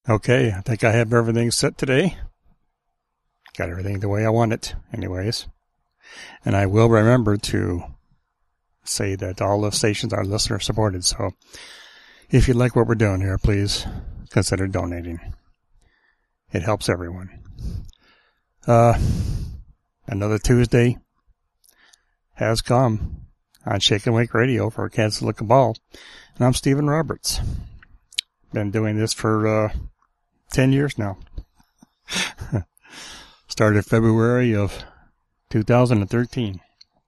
Okay, I think I have everything set today. Got everything the way I want it, anyways. And I will remember to say that all the stations are listener supported, so if you like what we're doing here, please consider donating. It helps everyone. Another Tuesday has come on Shake and Wake Radio for Kansas Lick Ball, and I'm Stephen Roberts. Been doing this for 10 years now. Started February of 2013.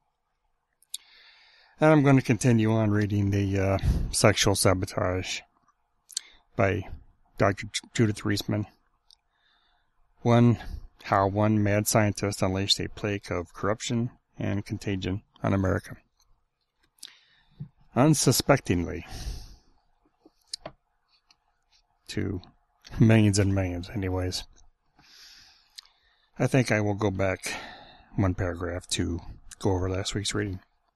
And I'm going to continue on reading the Sexual Sabotage by Dr. Judith Reisman. How one mad scientist unleashed a plague of corruption and contagion on America. Unsuspectingly. To millions and millions, anyways. I think I will go back one paragraph to go over last week's reading.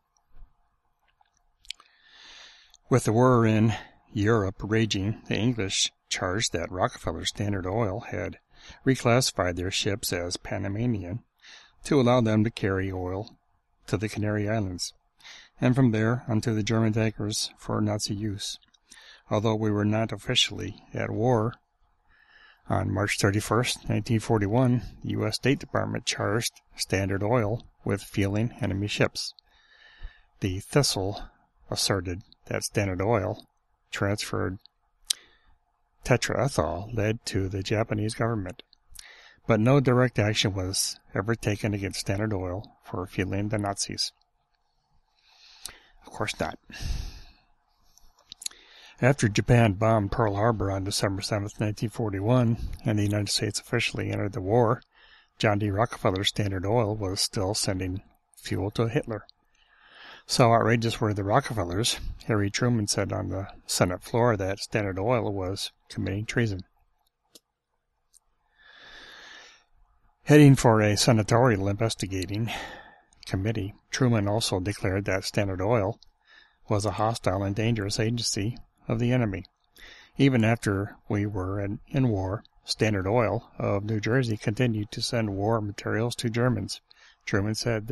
With the war in Europe raging, the English charged that Rockefeller Standard Oil had reclassified their ships as Panamanian to allow them to carry oil to the Canary Islands, and from there onto the German tankers for Nazi use. Although we were not officially at war, on March 31st, 1941, the U.S. State Department charged Standard Oil with fueling enemy ships. The Thistle asserted that Standard Oil transferred tetraethyl lead to the Japanese government, but no direct action was ever taken against Standard Oil for fueling the Nazis. Of course not. After Japan bombed Pearl Harbor on December 7, 1941, and the United States officially entered the war, John D. Rockefeller's Standard Oil was still sending fuel to Hitler. So outrageous were the Rockefellers, Harry Truman said on the Senate floor that Standard Oil was committing treason. Heading for a senatorial investigating committee, Truman also declared that Standard Oil was a hostile and dangerous agency of the enemy. Even after we were in war, Standard Oil of New Jersey continued to send war materials to Germans. Truman said,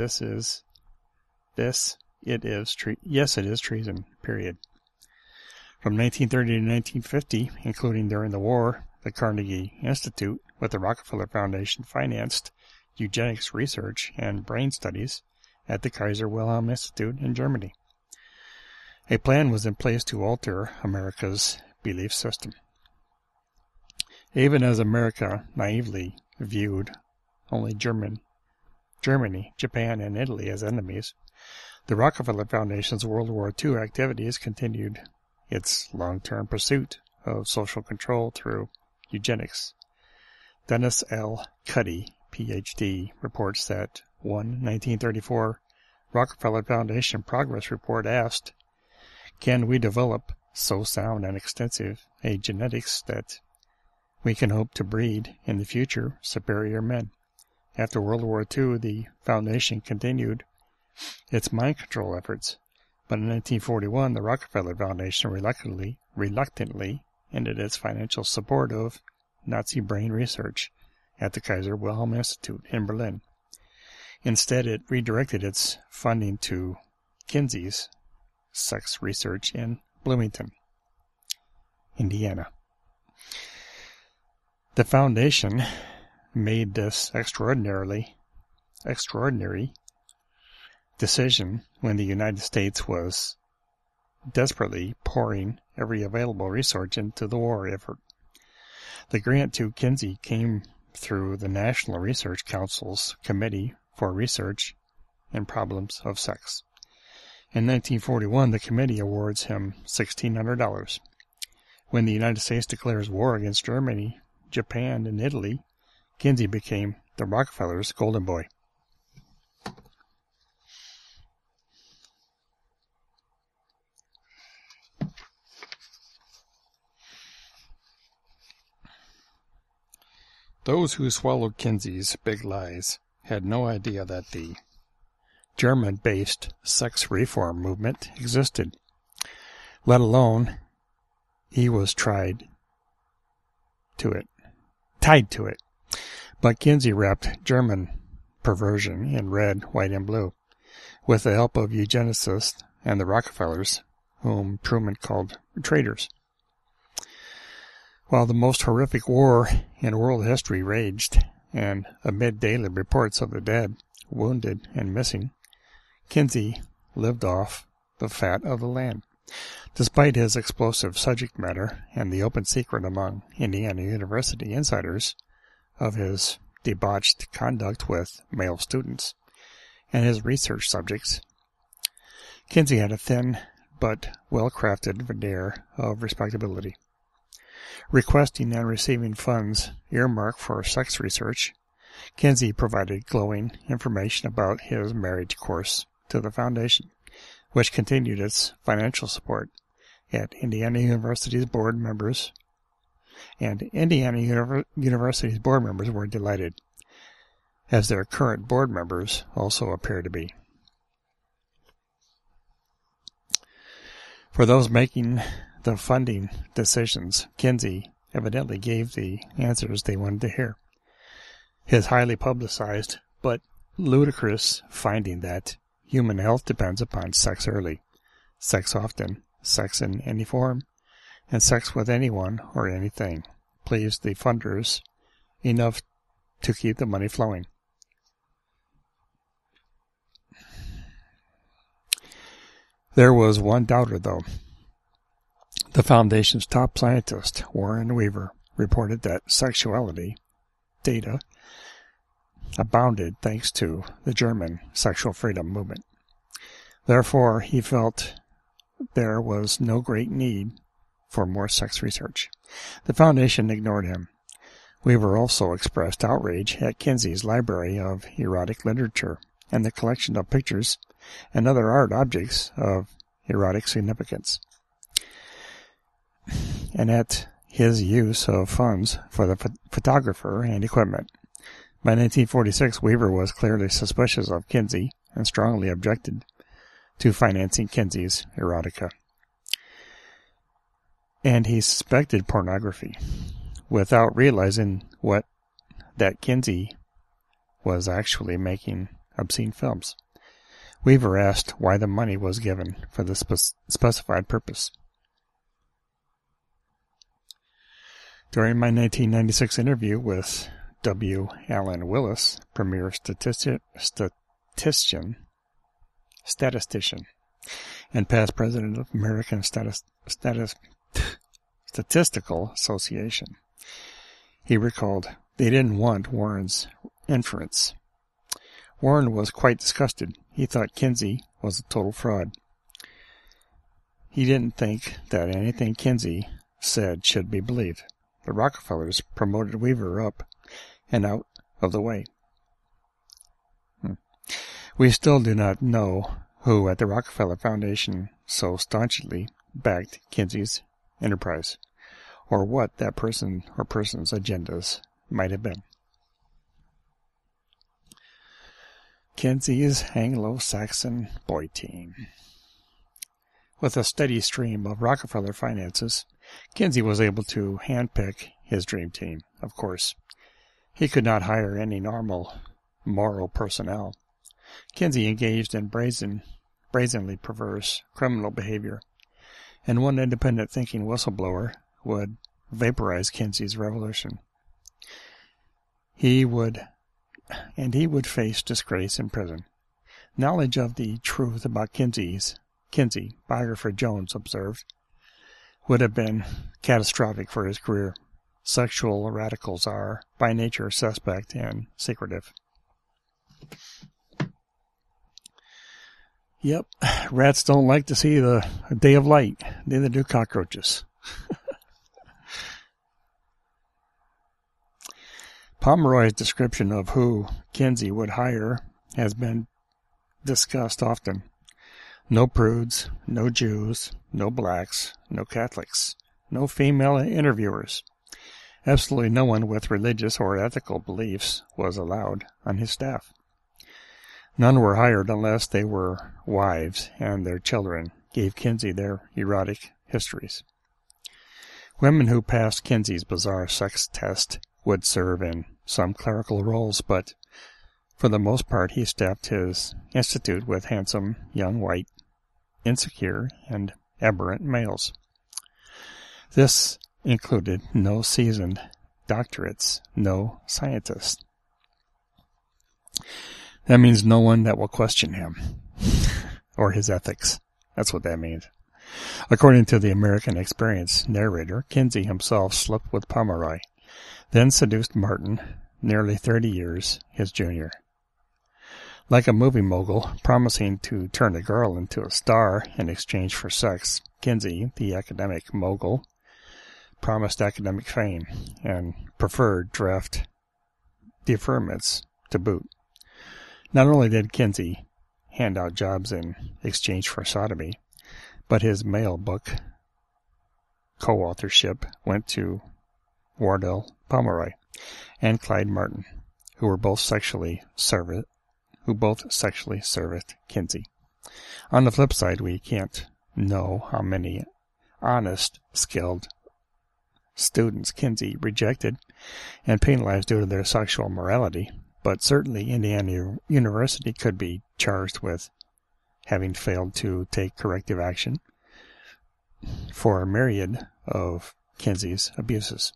it is treason, period. From 1930 to 1950, including during the war, the Carnegie Institute with the Rockefeller Foundation financed eugenics research and brain studies at the Kaiser Wilhelm Institute in Germany. A plan was in place to alter America's belief system. Even as America naively viewed only Germany, Japan, and Italy as enemies, the Rockefeller Foundation's World War II activities continued its long-term pursuit of social control through eugenics. Dennis L. Cuddy, Ph.D., reports that one 1934 Rockefeller Foundation progress report asked, "Can we develop so sound and extensive a genetics that we can hope to breed in the future superior men?" After World War II, the Foundation continued its mind control efforts, but in 1941, the Rockefeller Foundation reluctantly ended its financial support of Nazi brain research at the Kaiser Wilhelm Institute in Berlin. Instead, it redirected its funding to Kinsey's sex research in Bloomington, Indiana. The Foundation made this extraordinary decision when the United States was desperately pouring every available resource into the war effort. The grant to Kinsey came through the National Research Council's Committee for Research and Problems of Sex. In 1941, the committee awards him $1,600. When the United States declares war against Germany, Japan, and Italy, Kinsey became the Rockefellers' golden boy. Those who swallowed Kinsey's big lies had no idea that the German-based sex reform movement existed, let alone he was tried tied to it. But Kinsey wrapped German perversion in red, white, and blue, with the help of eugenicists and the Rockefellers, whom Truman called traitors. While the most horrific war in world history raged, and amid daily reports of the dead, wounded, and missing, Kinsey lived off the fat of the land. Despite his explosive subject matter and the open secret among Indiana University insiders of his debauched conduct with male students and his research subjects, Kinsey had a thin but well-crafted veneer of respectability. Requesting and receiving funds earmarked for sex research, Kinsey provided glowing information about his marriage course to the foundation, which continued its financial support at Indiana University's board members, and Indiana University's board members were delighted, as their current board members also appear to be. For those making the funding decisions, Kinsey evidently gave the answers they wanted to hear. His highly publicized but ludicrous finding that human health depends upon sex early, sex often, sex in any form, and sex with anyone or anything pleased the funders enough to keep the money flowing. There was one doubter, though. The Foundation's top scientist, Warren Weaver, reported that sexuality data abounded thanks to the German sexual freedom movement. Therefore, he felt there was no great need for more sex research. The Foundation ignored him. Weaver also expressed outrage at Kinsey's library of erotic literature and the collection of pictures and other art objects of erotic significance, and at his use of funds for the photographer and equipment. By 1946, Weaver was clearly suspicious of Kinsey and strongly objected to financing Kinsey's erotica. And he suspected pornography, without realizing that Kinsey was actually making obscene films. Weaver asked why the money was given for the specified purpose. During my 1996 interview with W. Allen Willis, premier statistician, and past president of American Statistical Association, he recalled they didn't want Warren's inference. Warren was quite disgusted. He thought Kinsey was a total fraud. He didn't think that anything Kinsey said should be believed. The Rockefellers promoted Weaver up and out of the way. We still do not know who at the Rockefeller Foundation so staunchly backed Kinsey's enterprise, or what that person or persons' agendas might have been. Kinsey's Anglo-Saxon boy team. With a steady stream of Rockefeller finances, Kinsey was able to handpick his dream team, of course. He could not hire any normal, moral personnel. Kinsey engaged in brazenly perverse criminal behavior, and one independent thinking whistleblower would vaporize Kinsey's revolution. He would face disgrace in prison. Knowledge of the truth about Kinsey, biographer Jones observed, would have been catastrophic for his career. Sexual radicals are, by nature, suspect and secretive. Yep, rats don't like to see the day of light. Neither do cockroaches. Pomeroy's description of who Kinsey would hire has been discussed often. No prudes, no Jews, no blacks, no Catholics, no female interviewers. Absolutely no one with religious or ethical beliefs was allowed on his staff. None were hired unless they were wives and their children gave Kinsey their erotic histories. Women who passed Kinsey's bizarre sex test would serve in some clerical roles, but for the most part he staffed his institute with handsome, young, white, insecure, and aberrant males. This included no seasoned doctorates, no scientists. That means no one that will question him or his ethics. That's what that means. According to the American Experience narrator, Kinsey himself slept with Pomeroy, then seduced Martin, nearly 30 years his junior. Like a movie mogul promising to turn a girl into a star in exchange for sex, Kinsey, the academic mogul, promised academic fame and preferred draft deferments to boot. Not only did Kinsey hand out jobs in exchange for sodomy, but his male book co-authorship went to Wardell Pomeroy and Clyde Martin, who both sexually serviced Kinsey. On the flip side, we can't know how many honest, skilled students Kinsey rejected and penalized due to their sexual morality, but certainly Indiana University could be charged with having failed to take corrective action for a myriad of Kinsey's abuses.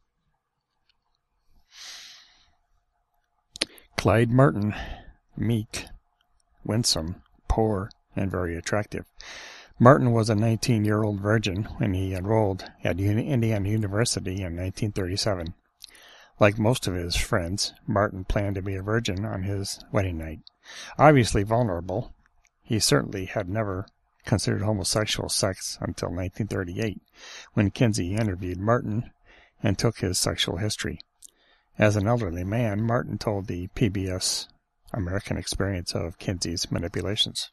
Clyde Martin, meek, winsome, poor, and very attractive. Martin was a 19-year-old virgin when he enrolled at Indiana University in 1937. Like most of his friends, Martin planned to be a virgin on his wedding night. Obviously vulnerable, he certainly had never considered homosexual sex until 1938, when Kinsey interviewed Martin and took his sexual history. As an elderly man, Martin told the PBS American Experience of Kinsey's manipulations.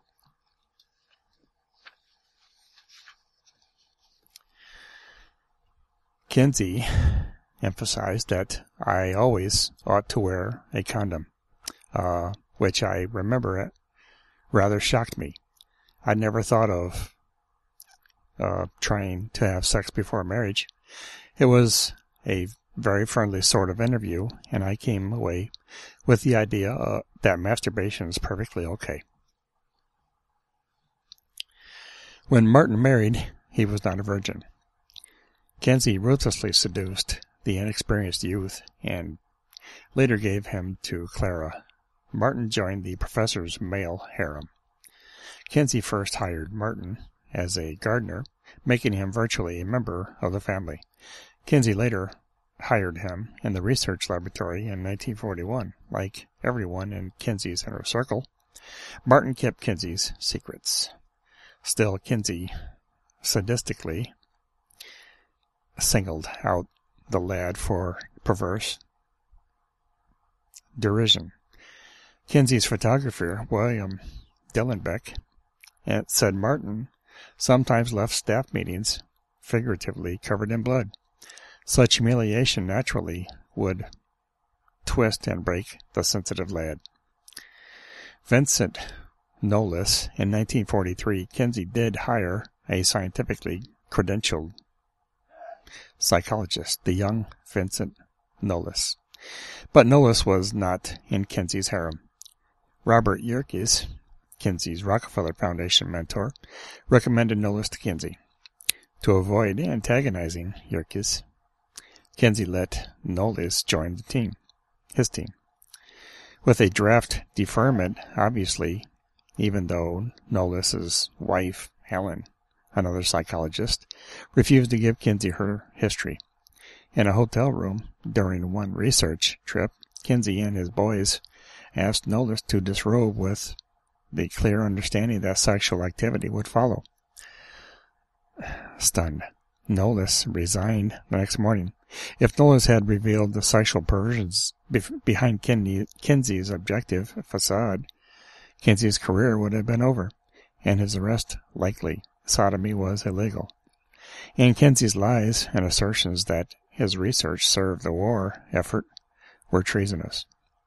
Kinsey emphasized that I always ought to wear a condom, which I remember it rather shocked me. I'd never thought of trying to have sex before marriage. It was a very friendly sort of interview, and I came away with the idea that masturbation is perfectly okay. When Martin married, he was not a virgin. Kinsey ruthlessly seduced the inexperienced youth and later gave him to Clara. Martin joined the professor's male harem. Kinsey first hired Martin as a gardener, making him virtually a member of the family. Kinsey later hired him in the research laboratory in 1941. Like everyone in Kinsey's inner circle, Martin kept Kinsey's secrets. Still, Kinsey sadistically singled out the lad for perverse derision. Kinsey's photographer, William Dillenbeck, said Martin sometimes left staff meetings figuratively covered in blood. Such humiliation naturally would twist and break the sensitive lad. Vincent Knowles, in 1943, Kinsey did hire a scientifically credentialed psychologist, the young Vincent Knowles. But Knowles was not in Kinsey's harem. Robert Yerkes, Kinsey's Rockefeller Foundation mentor, recommended Knowles to Kinsey. To avoid antagonizing Yerkes, Kinsey let Knowles join his team. With a draft deferment, obviously, even though Knowles' wife, Helen, another psychologist, refused to give Kinsey her history. In a hotel room during one research trip, Kinsey and his boys asked Knowles to disrobe with the clear understanding that sexual activity would follow. Stunned, Knowles resigned the next morning. If Knowles had revealed the sexual perversions behind Kinsey's objective facade, Kinsey's career would have been over, and his arrest likely. Sodomy was illegal. And Kinsey's lies and assertions that his research served the war effort were treasonous.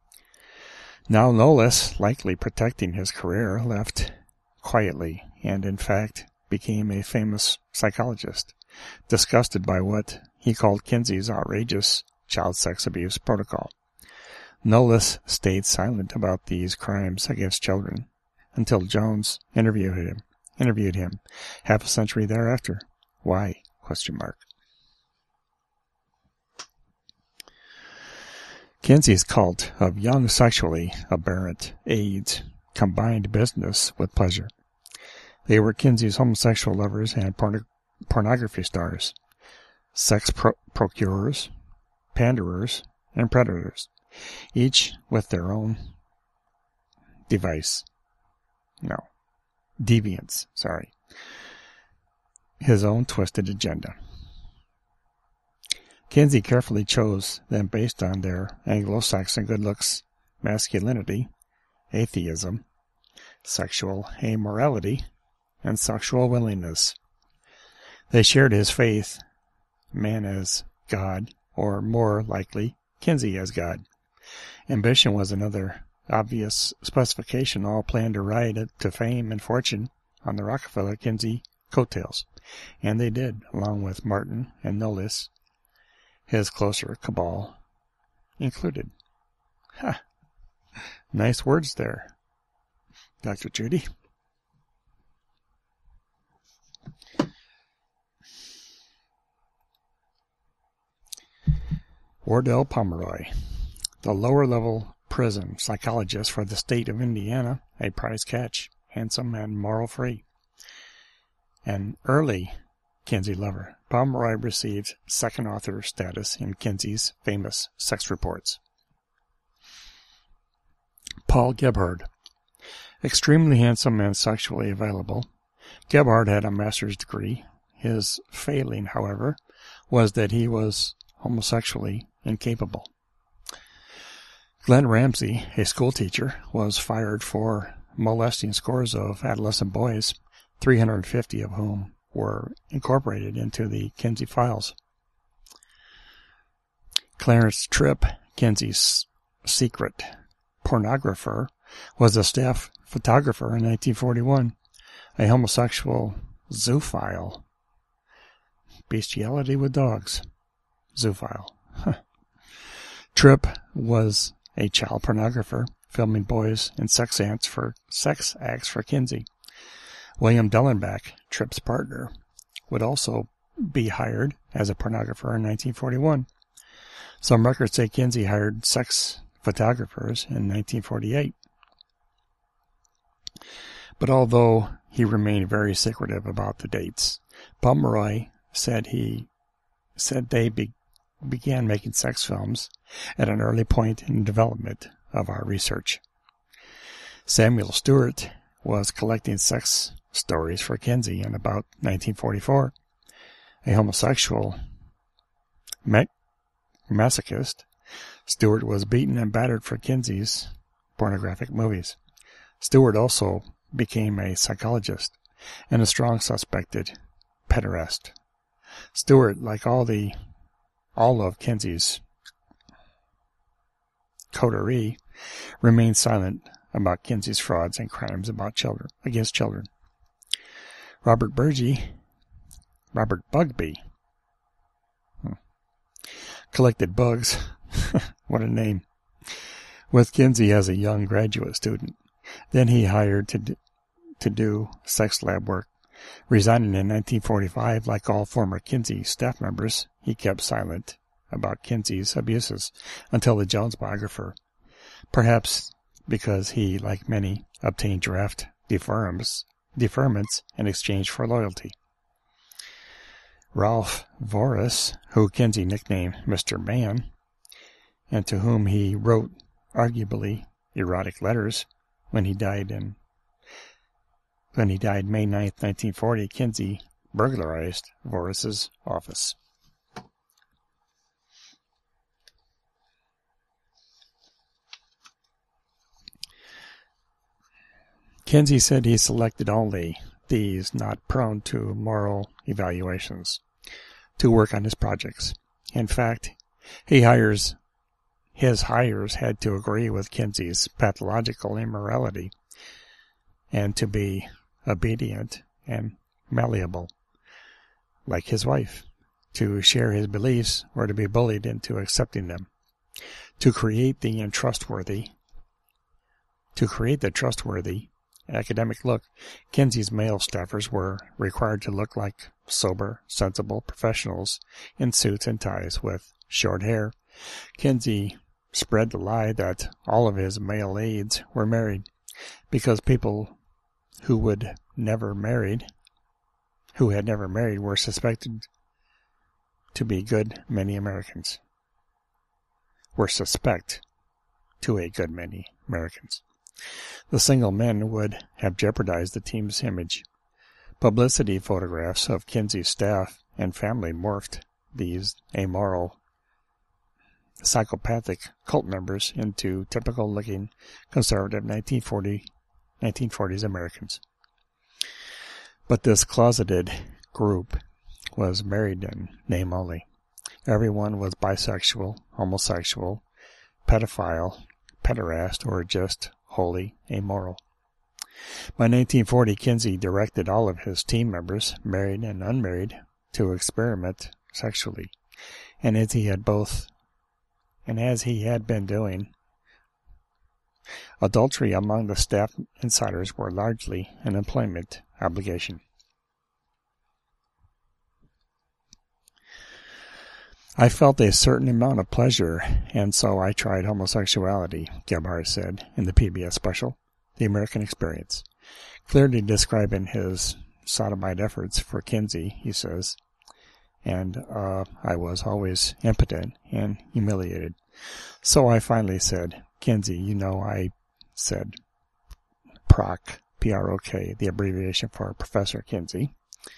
Now Knowles, likely protecting his career, left quietly and, in fact, became a famous psychologist. disgusted by what he called Kinsey's outrageous child sex abuse protocol. Nullis stayed silent about these crimes against children until Jones interviewed him half a century thereafter. Why? ? Kinsey's cult of young sexually aberrant aides combined business with pleasure. They were Kinsey's homosexual lovers and pornography stars, sex procurers, panderers, and predators, each with their own deviance, his own twisted agenda. Kinsey carefully chose them based on their Anglo-Saxon good looks, masculinity, atheism, sexual amorality, and sexual willingness. They shared his faith, man as God, or more likely, Kinsey as God. Ambition was another obvious specification. All planned to ride to fame and fortune on the Rockefeller-Kinsey coattails, and they did, along with Martin and Nullis, his closer cabal included. Ha! Nice words there, Dr. Judy. Wardell Pomeroy, the lower-level prison psychologist for the state of Indiana, a prize catch, handsome and moral-free. An early Kinsey lover, Pomeroy received second author status in Kinsey's famous sex reports. Paul Gebhard, extremely handsome and sexually available, Gebhard had a master's degree. His failing, however, was that he was homosexually incapable. Glenn Ramsey, a schoolteacher, was fired for molesting scores of adolescent boys, 350 of whom were incorporated into the Kinsey files. Clarence Tripp, Kinsey's secret pornographer, was a staff photographer in 1941, a homosexual zoophile. Bestiality with dogs. Zoophile. Tripp was a child pornographer, filming boys in sex acts for Kinsey. William Dellenbach, Tripp's partner, would also be hired as a pornographer in 1941. Some records say Kinsey hired sex photographers in 1948. But although he remained very secretive about the dates, Pomeroy said they began making sex films at an early point in the development of our research. Samuel Stewart was collecting sex stories for Kinsey in about 1944. A homosexual masochist, Stewart was beaten and battered for Kinsey's pornographic movies. Stewart also became a psychologist and a strong suspected pederast. Stewart, like all of Kinsey's coterie, remained silent about Kinsey's frauds and crimes against children. Robert Bugbee, collected bugs, what a name, with Kinsey as a young graduate student. Then he hired to do sex lab work. Resigning in 1945, like all former Kinsey staff members, he kept silent about Kinsey's abuses until the Jones biographer, perhaps because he, like many, obtained draft deferments in exchange for loyalty. Ralph Voris, who Kinsey nicknamed Mr. Man, and to whom he wrote arguably erotic letters when he died May 9th, 1940, Kinsey burglarized Voris's office. Kinsey said he selected only these not prone to moral evaluations to work on his projects. In fact, his hires had to agree with Kinsey's pathological immorality and to be obedient and malleable. like his wife, to share his beliefs or to be bullied into accepting them. To create the trustworthy academic look, Kinsey's male staffers were required to look like sober, sensible professionals in suits and ties with short hair. Kinsey spread the lie that all of his male aides were married, because people who had never married were suspected to be good many Americans. The single men would have jeopardized the team's image. Publicity photographs of Kinsey's staff and family morphed these amoral, psychopathic cult members into typical-looking conservative 1940s Americans. But this closeted group was married in name only. Everyone was bisexual, homosexual, pedophile, pederast, or just wholly amoral. By 1940, Kinsey directed all of his team members, married and unmarried, to experiment sexually, and as he had been doing, adultery among the staff insiders were largely an employment obligation. I felt a certain amount of pleasure, and so I tried homosexuality, Gebhardt said in the PBS special, The American Experience. Clearly describing his sodomite efforts for Kinsey, he says, and I was impotent and humiliated. So I finally said, Kinsey, I said Proc, P-R-O-K, the abbreviation for Professor Kinsey.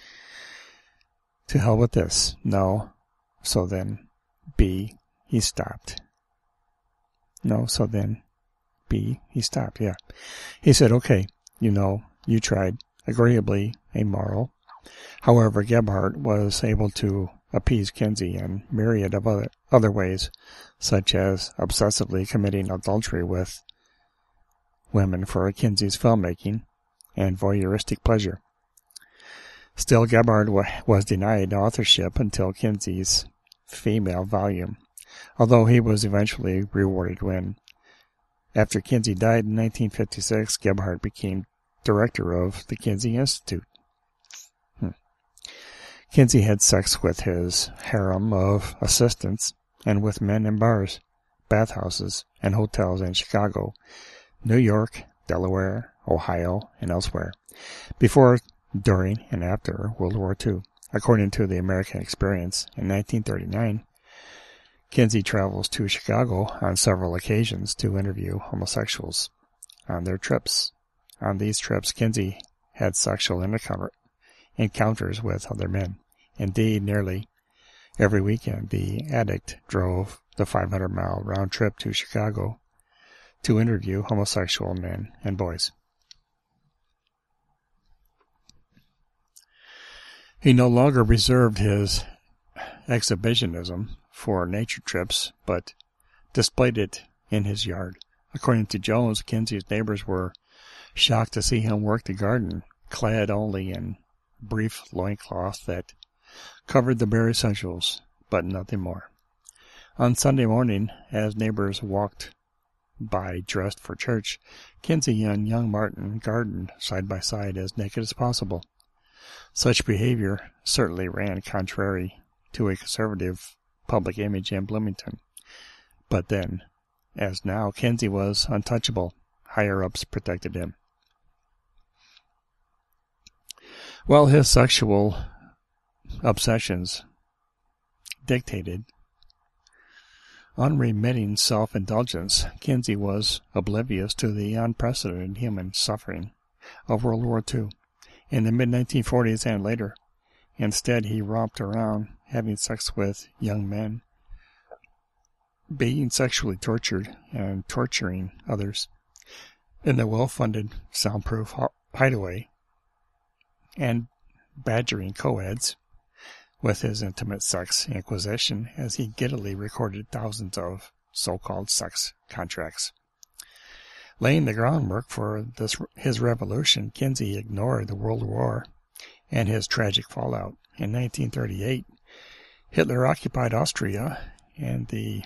To hell with this. No. So then, B, he stopped. No, so then, B, he stopped, yeah. He said, okay, you tried, agreeably amoral. However, Gebhardt was able to appease Kinsey in myriad of other ways, such as obsessively committing adultery with women for Kinsey's filmmaking and voyeuristic pleasure. Still, Gebhardt was denied authorship until Kinsey's female volume, although he was eventually rewarded when, after Kinsey died in 1956, Gebhardt became director of the Kinsey Institute. Kinsey had sex with his harem of assistants and with men in bars, bathhouses, and hotels in Chicago, New York, Delaware, Ohio, and elsewhere, before, during, and after World War II. According to the American Experience, in 1939, Kinsey travels to Chicago on several occasions to interview homosexuals on their trips. On these trips, Kinsey had sexual encounters with other men. Indeed, nearly every weekend, the addict drove the 500-mile round trip to Chicago to interview homosexual men and boys. He no longer reserved his exhibitionism for nature trips, but displayed it in his yard. According to Jones, Kinsey's neighbors were shocked to see him work the garden, clad only in brief loincloth that covered the bare essentials, but nothing more. On Sunday morning, as neighbors walked by dressed for church, Kinsey and young Martin gardened side by side as naked as possible. Such behavior certainly ran contrary to a conservative public image in Bloomington. But then, as now, Kinsey was untouchable. Higher-ups protected him. While his sexual obsessions dictated unremitting self-indulgence, Kinsey was oblivious to the unprecedented human suffering of World War II. In the mid-1940s and later, instead he romped around having sex with young men, being sexually tortured and torturing others in the well-funded, soundproof hideaway, and badgering co-eds with his intimate sex inquisition as he giddily recorded thousands of so-called sex contracts. Laying the groundwork for his revolution, Kinsey ignored the World War and his tragic fallout. In 1938, Hitler occupied Austria and the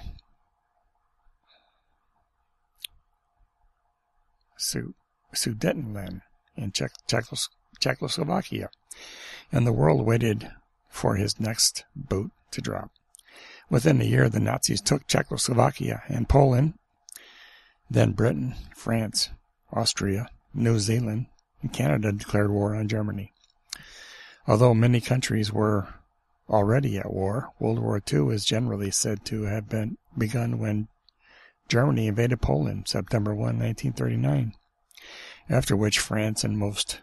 Sudetenland in Czechoslovakia, and the world waited for his next boot to drop. Within a year, the Nazis took Czechoslovakia and Poland, then Britain, France, Austria, New Zealand, and Canada declared war on Germany. Although many countries were already at war, World War II is generally said to have begun when Germany invaded Poland, September 1, 1939, after which France and most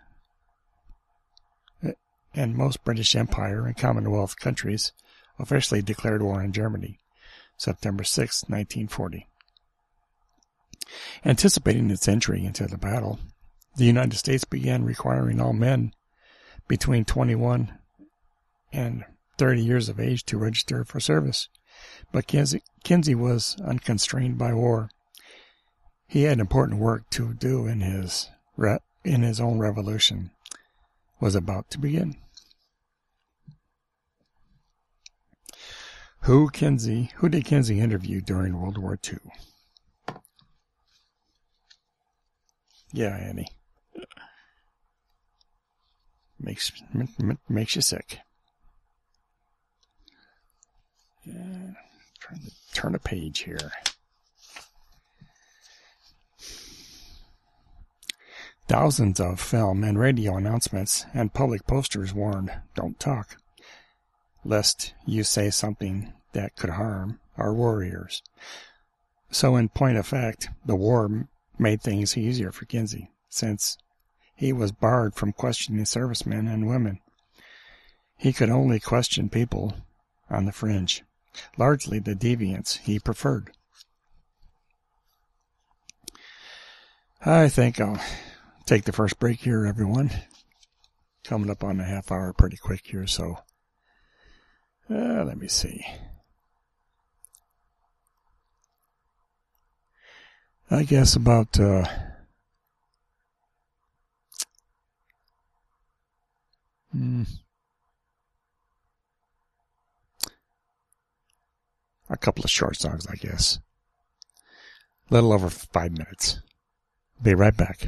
British Empire and Commonwealth countries officially declared war on Germany, September 6, 1940. Anticipating its entry into the battle, the United States began requiring all men between 21 and 30 years of age to register for service. But Kinsey was unconstrained by war. He had important work to do in his own revolution was about to begin. Who did Kinsey interview during World War II? Yeah, Annie. Makes you sick. Yeah, trying to turn a page here. Thousands of film and radio announcements and public posters warned, "Don't talk, lest you say something that could harm our warriors." So in point of fact, the war made things easier for Kinsey, since he was barred from questioning servicemen and women. He could only question people on the fringe, largely the deviants he preferred. I think I'll take the first break here, everyone. Coming up on a half hour pretty quick here, so let me see. I guess about a couple of short songs, I guess. A little over 5 minutes. Be right back.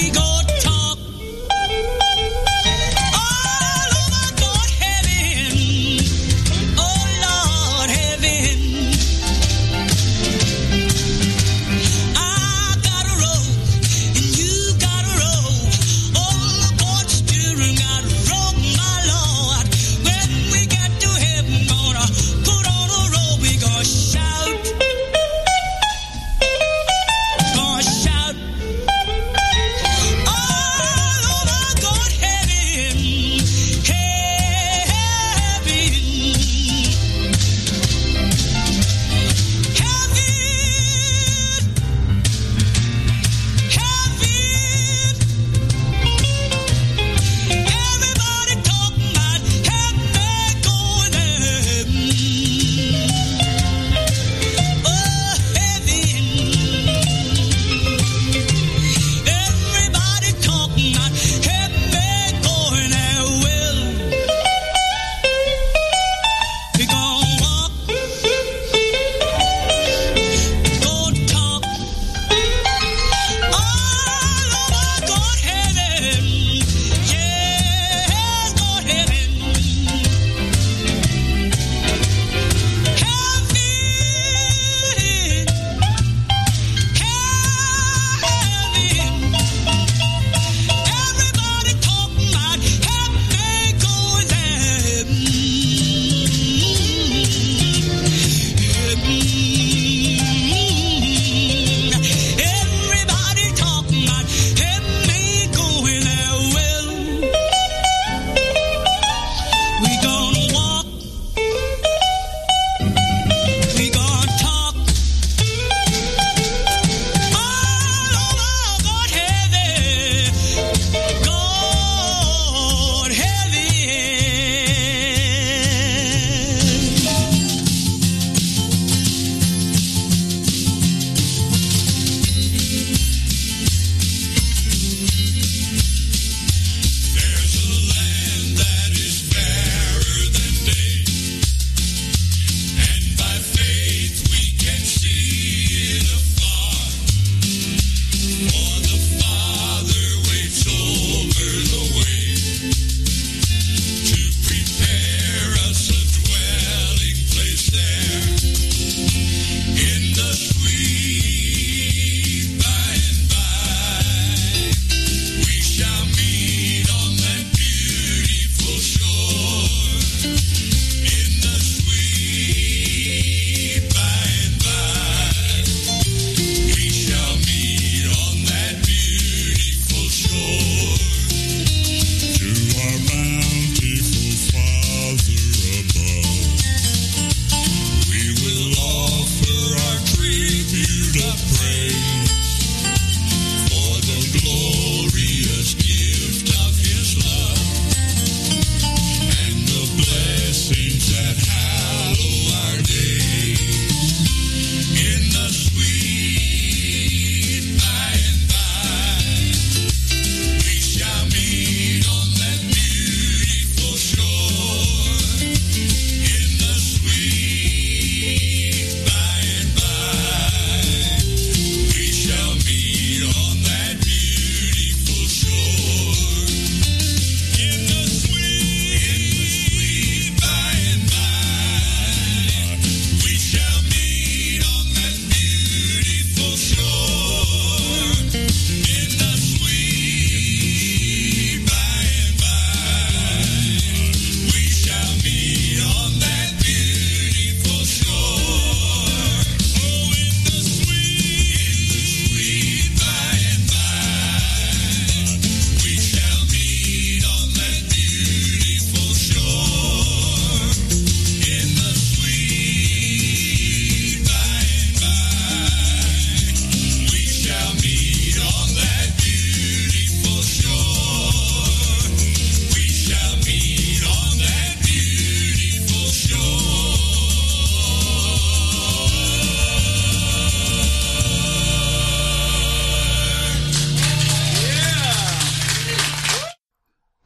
All over God heaven.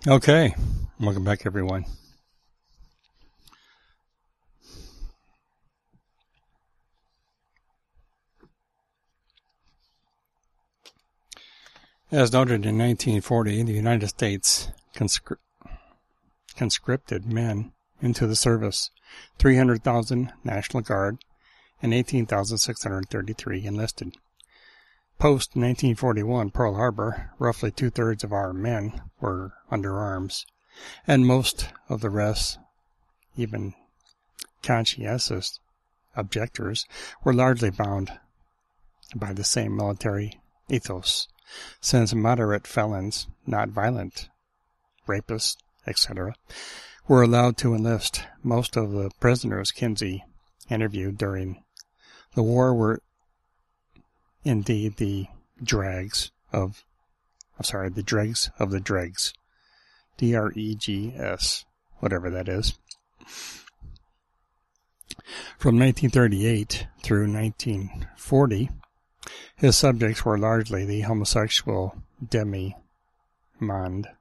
Okay, welcome back, everyone. As noted in 1940, the United States conscripted men into the service, 300,000 National Guard, and 18,633 enlisted. Post-1941 Pearl Harbor, roughly two-thirds of our men were under arms, and most of the rest, even conscientious objectors, were largely bound by the same military ethos, since moderate felons, not violent, rapists, etc., were allowed to enlist. Most of the prisoners Kinsey interviewed during the war were indeed the dregs of the dregs. D-R-E-G-S, whatever that is. From 1938 through 1940, his subjects were largely the homosexual demi-monde,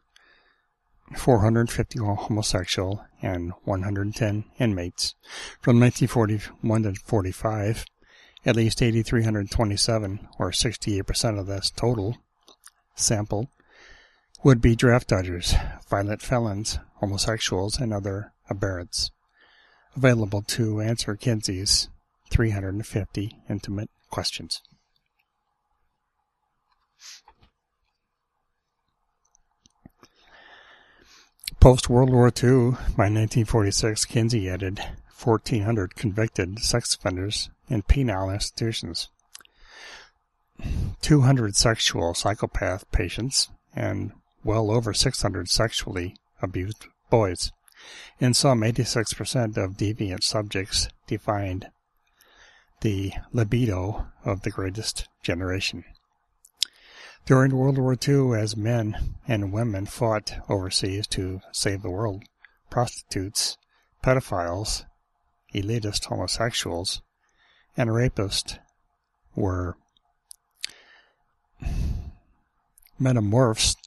450 homosexual and 110 inmates. From 1941 to 45, at least 8,327, or 68% of this total sample, would be draft dodgers, violent felons, homosexuals, and other aberrants, available to answer Kinsey's 350 intimate questions. Post-World War II, by 1946, Kinsey added 1,400 convicted sex offenders in penal institutions, 200 sexual psychopath patients, and well over 600 sexually abused boys. In some, 86% of deviant subjects defined the libido of the greatest generation. During World War II, as men and women fought overseas to save the world, prostitutes, pedophiles, elitist homosexuals, and rapists were metamorphosed.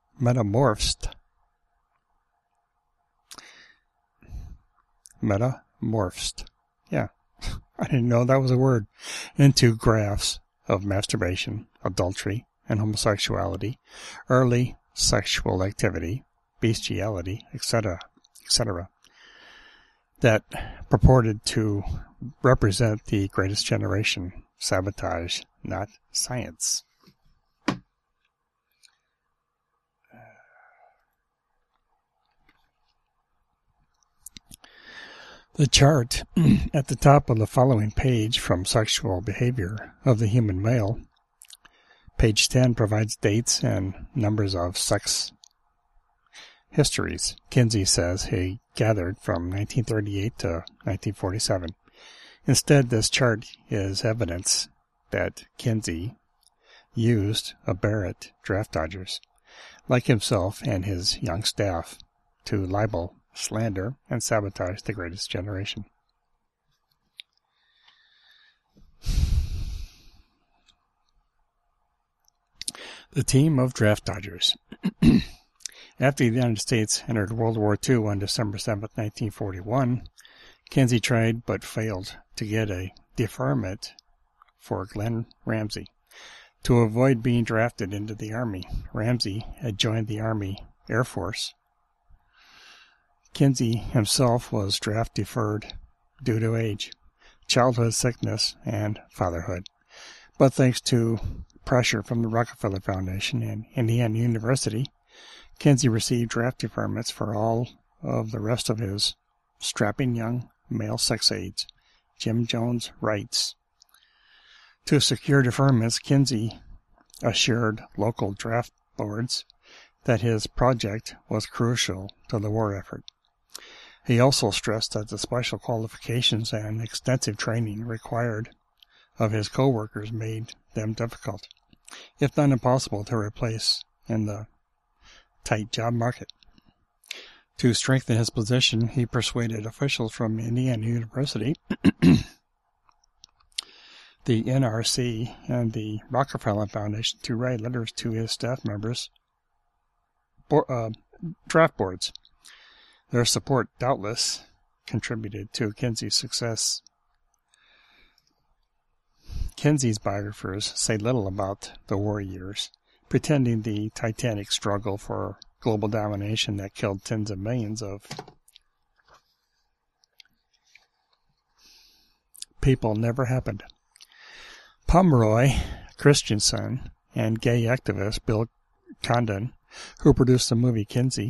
Yeah, I didn't know that was a word. Into graphs of masturbation, adultery, and homosexuality, early sexual activity, bestiality, etc., that purported to represent the greatest generation. Sabotage, not science. The chart at the top of the following page from Sexual Behavior of the Human Male, page 10, provides dates and numbers of sex histories. Kinsey says he gathered from 1938 to 1947. Instead, this chart is evidence that Kinsey used aberrant draft dodgers, like himself and his young staff, to libel, slander, and sabotage the greatest generation. The team of draft dodgers. After the United States entered World War II on December 7, 1941, Kinsey tried but failed to get a deferment for Glenn Ramsey. To avoid being drafted into the Army, Ramsey had joined the Army Air Force. Kinsey himself was draft deferred due to age, childhood sickness, and fatherhood. But thanks to pressure from the Rockefeller Foundation and Indiana University, Kinsey received draft deferments for all of the rest of his strapping young male sex aides. Jim Jones writes, to secure deferments, Kinsey assured local draft boards that his project was crucial to the war effort. He also stressed that the special qualifications and extensive training required of his co-workers made them difficult, if not impossible, to replace in the tight job market. To strengthen his position, he persuaded officials from Indiana University, the NRC, and the Rockefeller Foundation to write letters to his staff members draft boards. Their support doubtless contributed to Kinsey's success. Kinsey's biographers say little about the war years, pretending the titanic struggle for global domination that killed tens of millions of people never happened. Pomeroy, Christensen, and gay activist Bill Condon, who produced the movie Kinsey,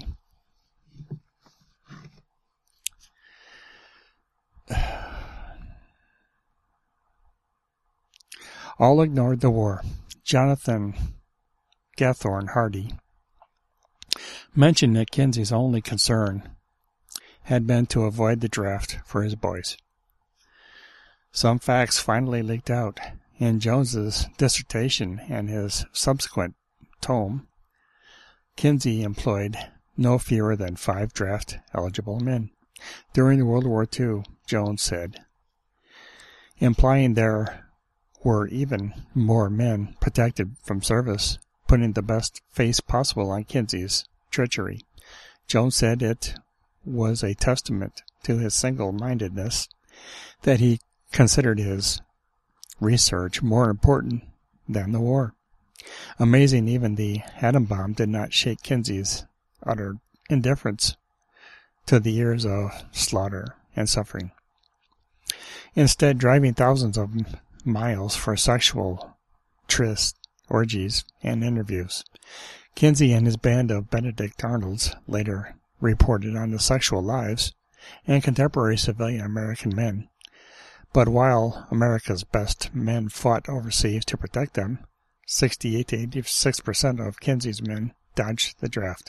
all ignored the war. Jonathan Gathorne Hardy mentioned that Kinsey's only concern had been to avoid the draft for his boys. Some facts finally leaked out. In Jones's dissertation and his subsequent tome, Kinsey employed no fewer than 5 draft-eligible men. During World War II, Jones said, implying there were even more men protected from service, putting the best face possible on Kinsey's treachery. Jones said it was a testament to his single-mindedness that he considered his research more important than the war. Amazing, even the atom bomb did not shake Kinsey's utter indifference to the years of slaughter and suffering. Instead, driving thousands of miles for sexual trysts, orgies, and interviews, Kinsey and his band of Benedict Arnolds later reported on the sexual lives and contemporary civilian American men. But while America's best men fought overseas to protect them, 68 to 86% of Kinsey's men dodged the draft.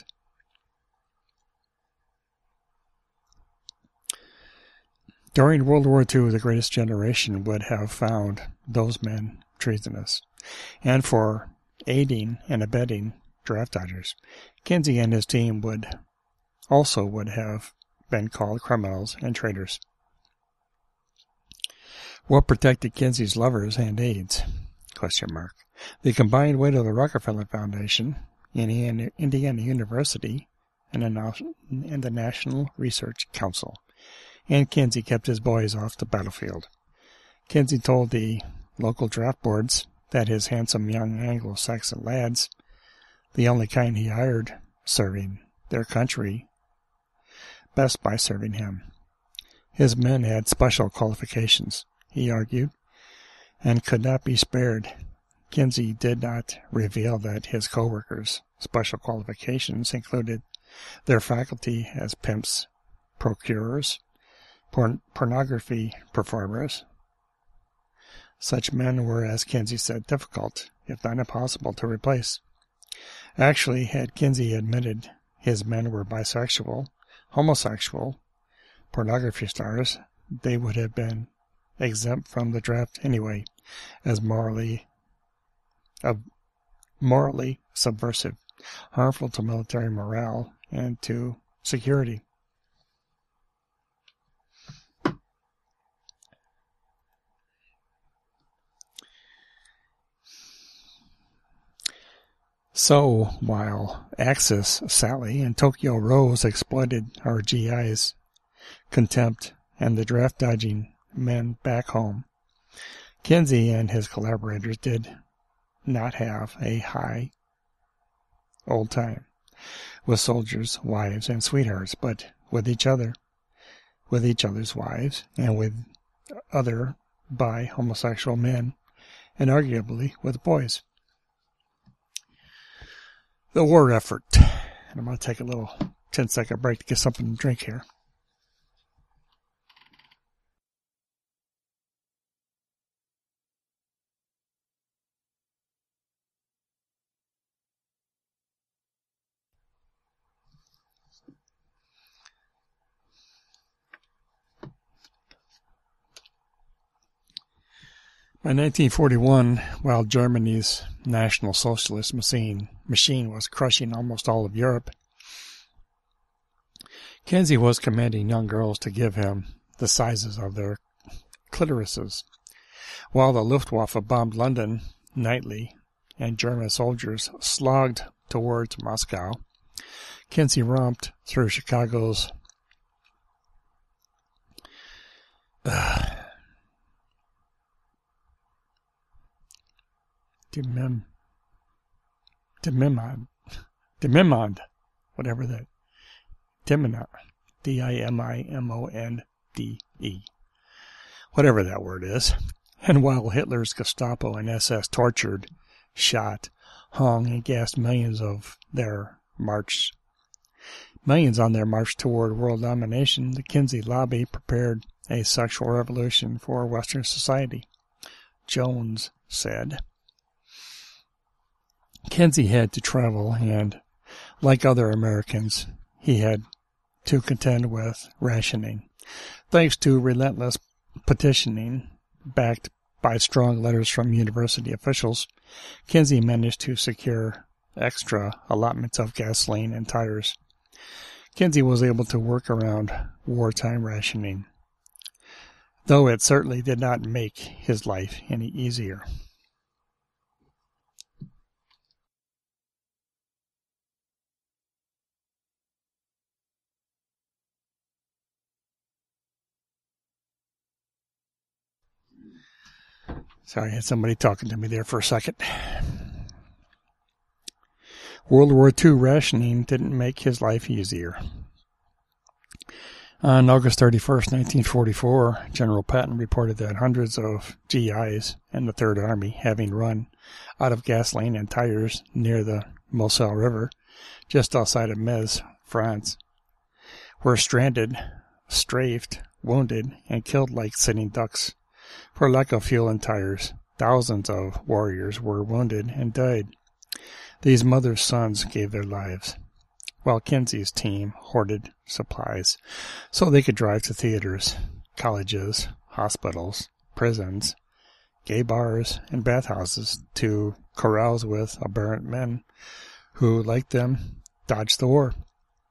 During World War II, the Greatest Generation would have found those men treasonous, and for aiding and abetting draft dodgers, Kinsey and his team would have been called criminals and traitors. What protected Kinsey's lovers and aides? The combined weight of the Rockefeller Foundation, Indiana University, and the National Research Council. And Kinsey kept his boys off the battlefield. Kinsey told the local draft boards that his handsome young Anglo-Saxon lads, the only kind he hired, serving their country best by serving him. His men had special qualifications, he argued, and could not be spared. Kinsey did not reveal that his co-workers' special qualifications included their faculty as pimps, procurers, pornography performers. Such men were, as Kinsey said, difficult, if not impossible, to replace. Actually, had Kinsey admitted his men were bisexual, homosexual, pornography stars, they would have been exempt from the draft anyway, as morally subversive, harmful to military morale and to security. So, while Axis Sally and Tokyo Rose exploited our GI's contempt and the draft-dodging men back home, Kinsey and his collaborators did not have a high old time with soldiers, wives, and sweethearts, but with each other, with each other's wives, and with other bi-homosexual men, and arguably with boys. The war effort. And I'm going to take a little 10-second break to get something to drink here. By 1941, while Germany's National Socialist machine was crushing almost all of Europe, Kinsey was commanding young girls to give him the sizes of their clitorises. While the Luftwaffe bombed London nightly and German soldiers slogged towards Moscow, Kinsey romped through Chicago's Dimimond, whatever that, Dimonde, Dimonde, whatever that word is. And while Hitler's Gestapo and SS tortured, shot, hung, and gassed millions on their march toward world domination, the Kinsey lobby prepared a sexual revolution for Western society. Jones said. Kinsey had to travel, and, like other Americans, he had to contend with rationing. Thanks to relentless petitioning, backed by strong letters from university officials, Kinsey managed to secure extra allotments of gasoline and tires. Kinsey was able to work around wartime rationing, though it certainly did not make his life any easier. Sorry, I had somebody talking to me there for a second. World War II rationing didn't make his life easier. On August 31st, 1944, General Patton reported that hundreds of GIs in the Third Army, having run out of gasoline and tires near the Moselle River, just outside of Metz, France, were stranded, strafed, wounded, and killed like sitting ducks. For lack of fuel and tires, thousands of warriors were wounded and died. These mothers' sons gave their lives, while Kinsey's team hoarded supplies so they could drive to theaters, colleges, hospitals, prisons, gay bars, and bathhouses to carouse with aberrant men who, like them, dodged the war.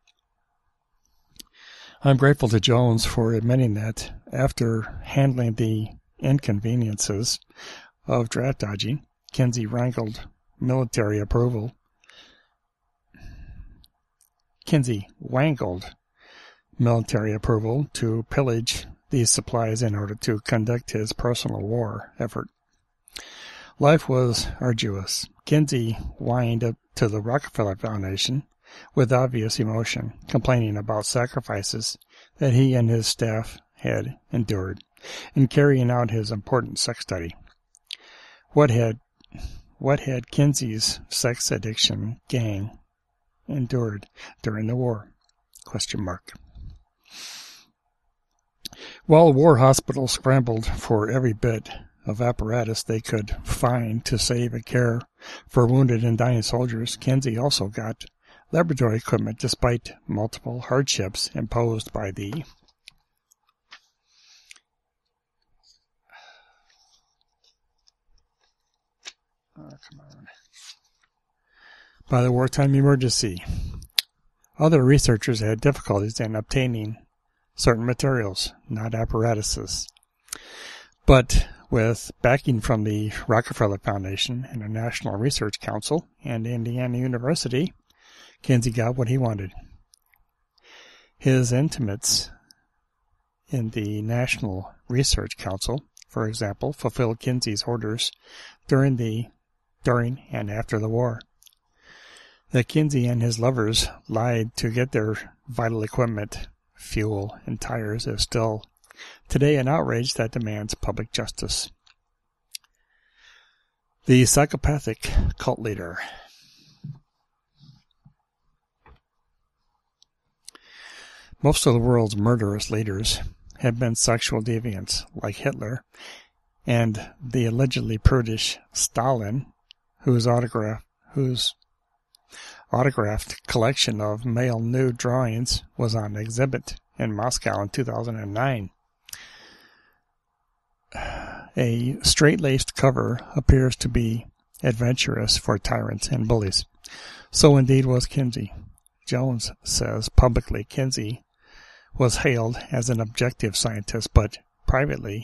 I'm grateful to Jones for admitting that after handling the inconveniences of draft dodging, Kinsey wangled military approval to pillage these supplies in order to conduct his personal war effort. Life was arduous. Kinsey whined up to the Rockefeller Foundation with obvious emotion, complaining about sacrifices that he and his staff had endured in carrying out his important sex study. What had Kinsey's sex addiction gang endured during the war? ? While war hospitals scrambled for every bit of apparatus they could find to save and care for wounded and dying soldiers, Kinsey also got laboratory equipment despite multiple hardships imposed by the wartime emergency. Other researchers had difficulties in obtaining certain materials, not apparatuses. But with backing from the Rockefeller Foundation and the National Research Council and Indiana University, Kinsey got what he wanted. His intimates in the National Research Council, for example, fulfilled Kinsey's orders during and after the war. That Kinsey and his lovers lied to get their vital equipment, fuel, and tires is still today an outrage that demands public justice. The psychopathic cult leader. Most of the world's murderous leaders have been sexual deviants, like Hitler, and the allegedly prudish Stalin, whose autographed collection of male nude drawings was on exhibit in Moscow in 2009. A straight-laced cover appears to be adventurous for tyrants and bullies. So indeed was Kinsey. Jones says publicly Kinsey was hailed as an objective scientist, but privately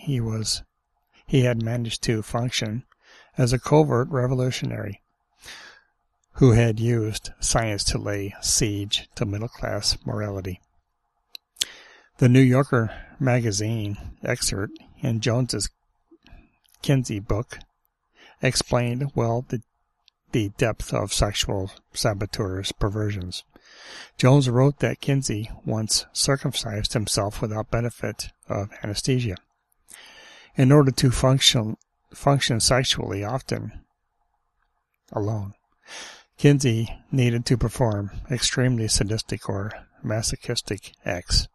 he had managed to function as a covert revolutionary. who had used science to lay siege to middle-class morality. The New Yorker magazine excerpt in Jones's Kinsey book explained well the depth of sexual saboteurs' perversions. Jones wrote that Kinsey once circumcised himself without benefit of anesthesia. In order to function sexually, often alone, Kinsey needed to perform extremely sadistic or masochistic acts.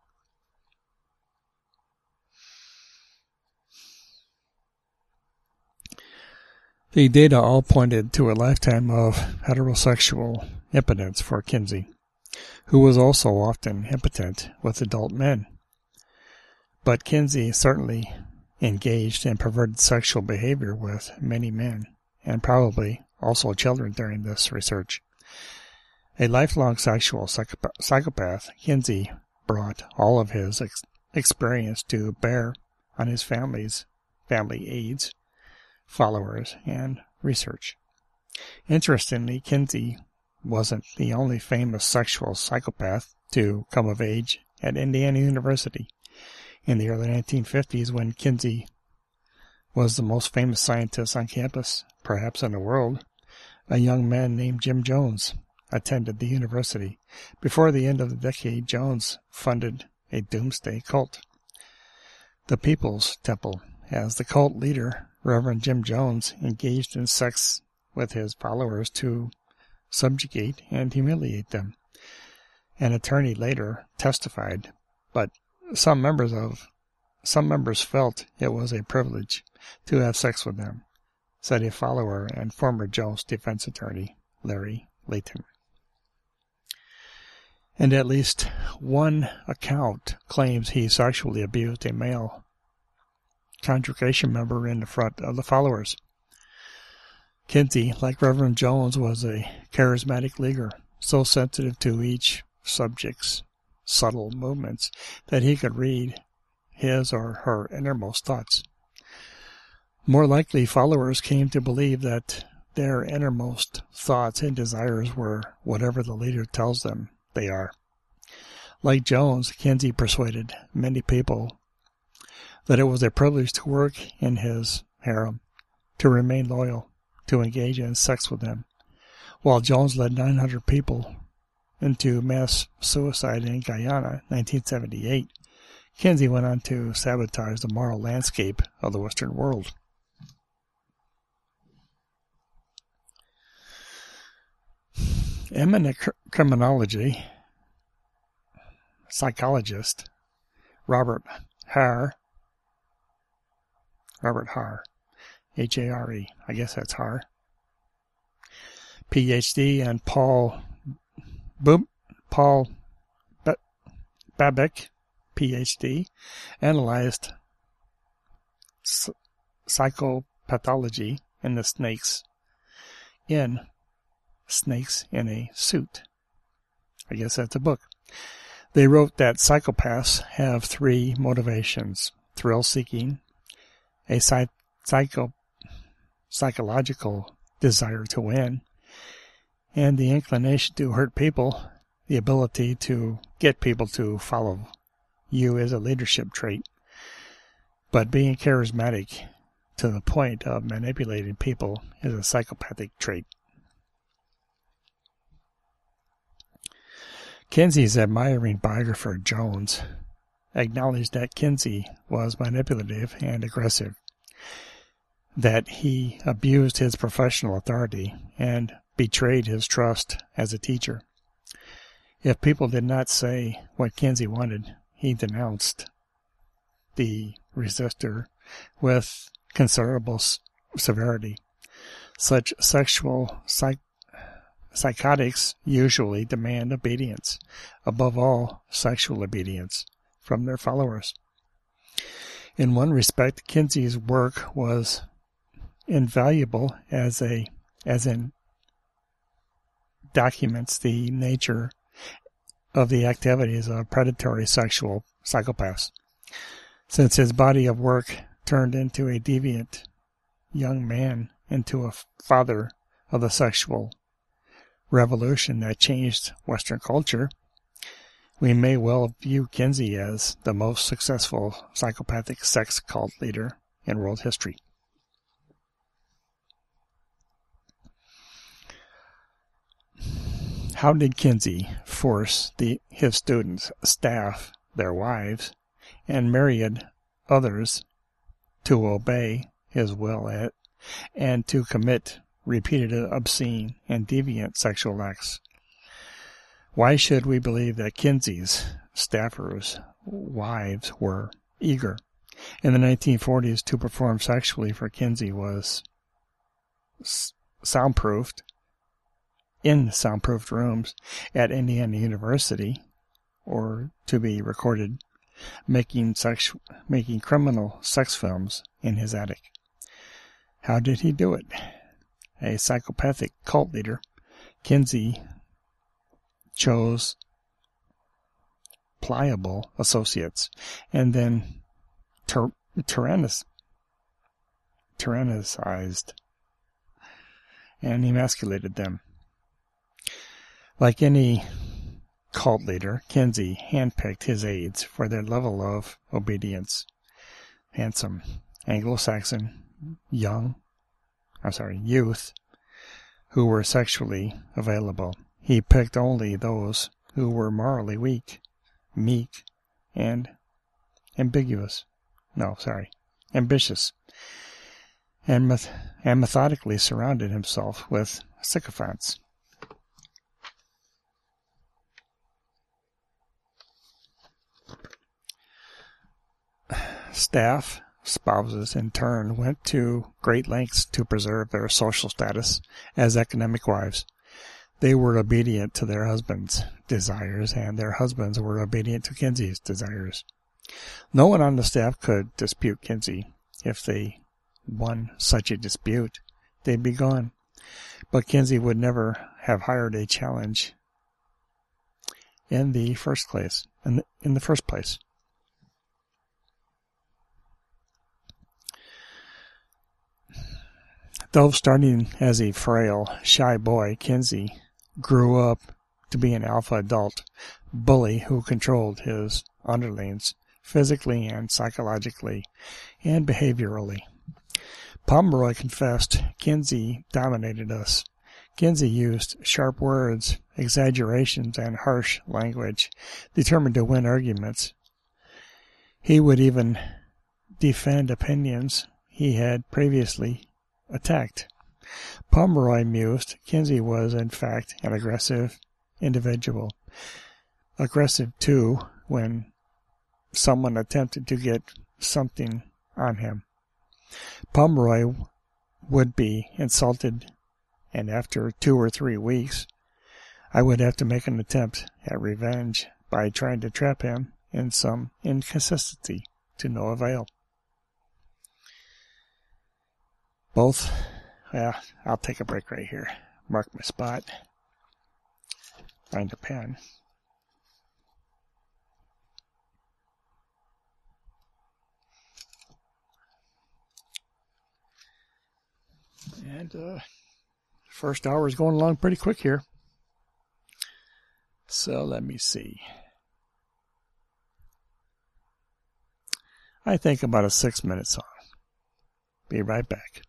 The data all pointed to a lifetime of heterosexual impotence for Kinsey, who was also often impotent with adult men. But Kinsey certainly engaged in perverted sexual behavior with many men, and probably also children during this research. A lifelong sexual psychopath, Kinsey brought all of his experience to bear on his family aides, followers, and research. Interestingly, Kinsey wasn't the only famous sexual psychopath to come of age at Indiana University. In the early 1950s, when Kinsey was the most famous scientist on campus, perhaps in the world, a young man named Jim Jones attended the university. Before the end of the decade, Jones funded a doomsday cult, the People's Temple. As the cult leader, Reverend Jim Jones engaged in sex with his followers to subjugate and humiliate them. An attorney later testified, but some members felt it was a privilege to have sex with them, said a follower and former Jones defense attorney, Larry Layton. And at least one account claims he sexually abused a male congregation member in the front of the followers. Kinsey, like Reverend Jones, was a charismatic leader, so sensitive to each subject's subtle movements that he could read his or her innermost thoughts. More likely, followers came to believe that their innermost thoughts and desires were whatever the leader tells them they are. Like Jones, Kinsey persuaded many people that it was a privilege to work in his harem, to remain loyal, to engage in sex with them. While Jones led 900 people into mass suicide in Guyana, 1978, Kinsey went on to sabotage the moral landscape of the Western world. Eminent criminology psychologist Robert Hare, H-A-R-E, I guess that's Hare, Ph.D., and Paul Babek, Ph.D., analyzed psychopathology in the Snakes in a Suit. I guess that's a book. They wrote that psychopaths have three motivations: thrill-seeking, a psychological desire to win, and the inclination to hurt people. The ability to get people to follow you is a leadership trait, but being charismatic to the point of manipulating people is a psychopathic trait. Kinsey's admiring biographer, Jones, acknowledged that Kinsey was manipulative and aggressive, that he abused his professional authority and betrayed his trust as a teacher. If people did not say what Kinsey wanted, he denounced the resistor with considerable severity. Such sexual psychotics usually demand obedience, above all sexual obedience, from their followers. In one respect, Kinsey's work was invaluable as in documents the nature of the activities of predatory sexual psychopaths, since his body of work turned into a deviant young man into a father of the sexual revolution that changed Western culture, we may well view Kinsey as the most successful psychopathic sex cult leader in world history. How did Kinsey force his students, staff, their wives, and myriad others to obey his will and to commit repeated obscene and deviant sexual acts? Why should we believe that Kinsey's staffers' wives were eager in the 1940s to perform sexually? For Kinsey was soundproofed in soundproofed rooms at Indiana University, or to be recorded making criminal sex films in his attic. How did he do it? A psychopathic cult leader, Kinsey chose pliable associates and then tyrannized and emasculated them. Like any cult leader, Kinsey handpicked his aides for their level of obedience. Handsome, Anglo-Saxon, youth who were sexually available. He picked only those who were morally weak, meek, and ambitious, and methodically surrounded himself with sycophants. Staff, spouses, in turn, went to great lengths to preserve their social status as economic wives. They were obedient to their husbands' desires, and their husbands were obedient to Kinsey's desires. No one on the staff could dispute Kinsey. If they won such a dispute, they'd be gone. But Kinsey would never have hired a challenge in the first place. Though starting as a frail, shy boy, Kinsey grew up to be an alpha adult bully who controlled his underlings physically and psychologically and behaviorally. Pomeroy confessed, "Kinsey dominated us." Kinsey used sharp words, exaggerations, and harsh language, determined to win arguments. He would even defend opinions he had previously attacked. Pomeroy mused, Kinsey was, in fact, an aggressive individual. Aggressive, too, when someone attempted to get something on him. Pomeroy would be insulted, and after 2 or 3 weeks, I would have to make an attempt at revenge by trying to trap him in some inconsistency to no avail. I'll take a break right here. Mark my spot. Find a pen. And first hour is going along pretty quick here. So let me see. I think about a 6-minute song. Be right back.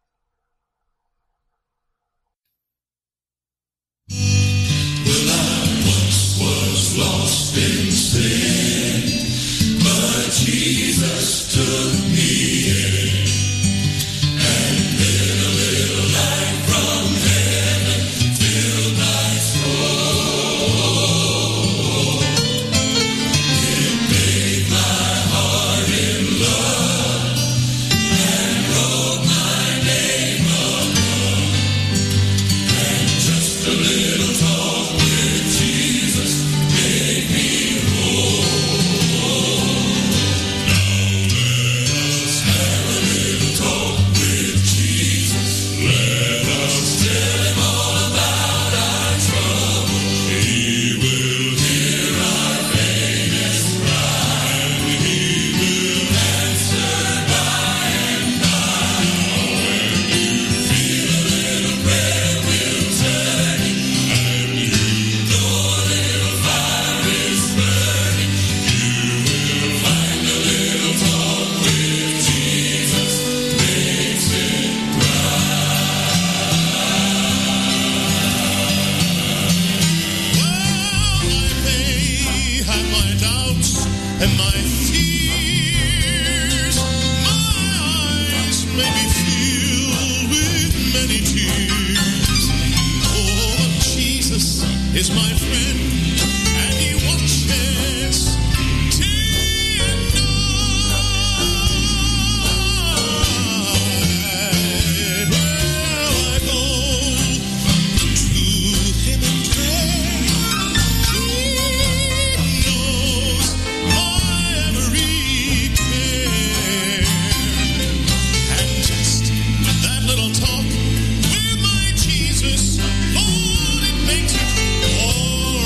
Well, I once was lost in sin, but Jesus took me in, and then a little light from heaven filled my soul. It made my heart in love and wrote my name and my fears. My eyes may be filled with many tears. Oh, but Jesus is my friend, and he watches day and night. Well, I go to him in prayer. He knows my every care. And just that little talk with my Jesus, Lord, it makes it all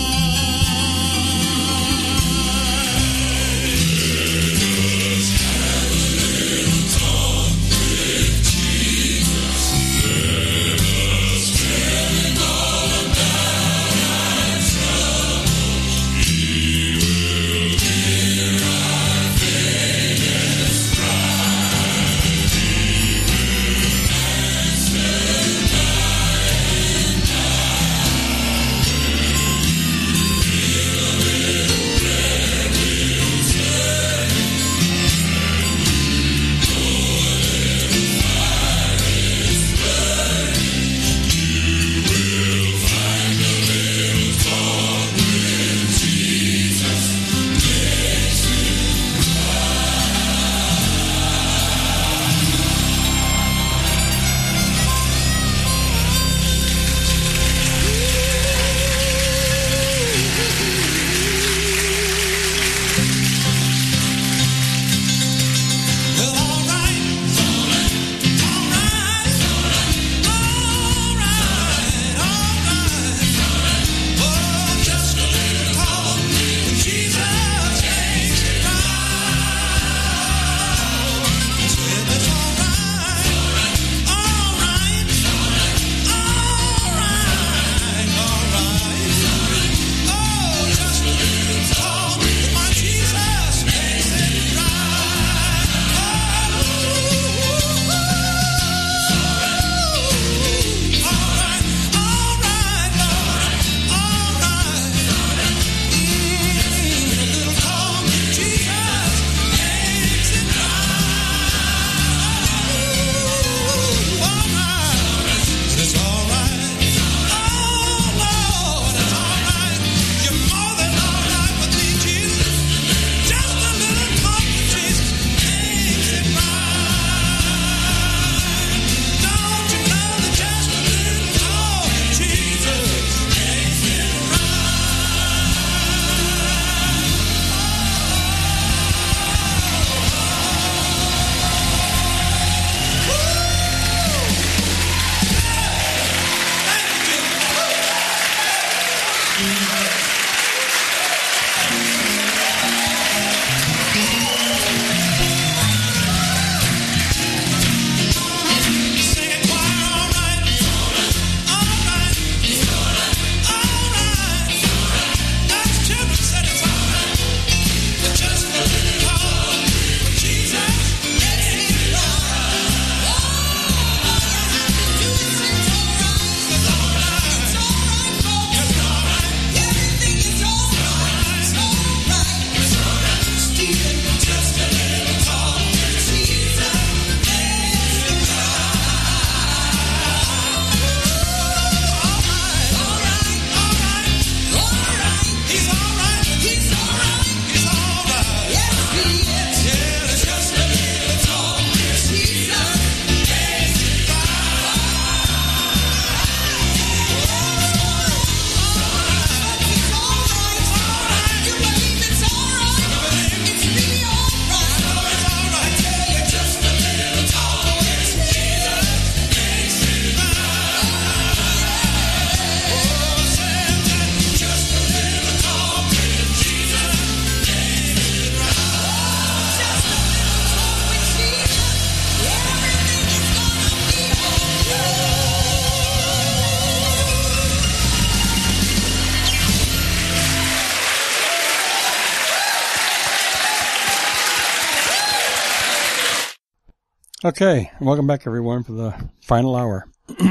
Okay, welcome back everyone for the final hour,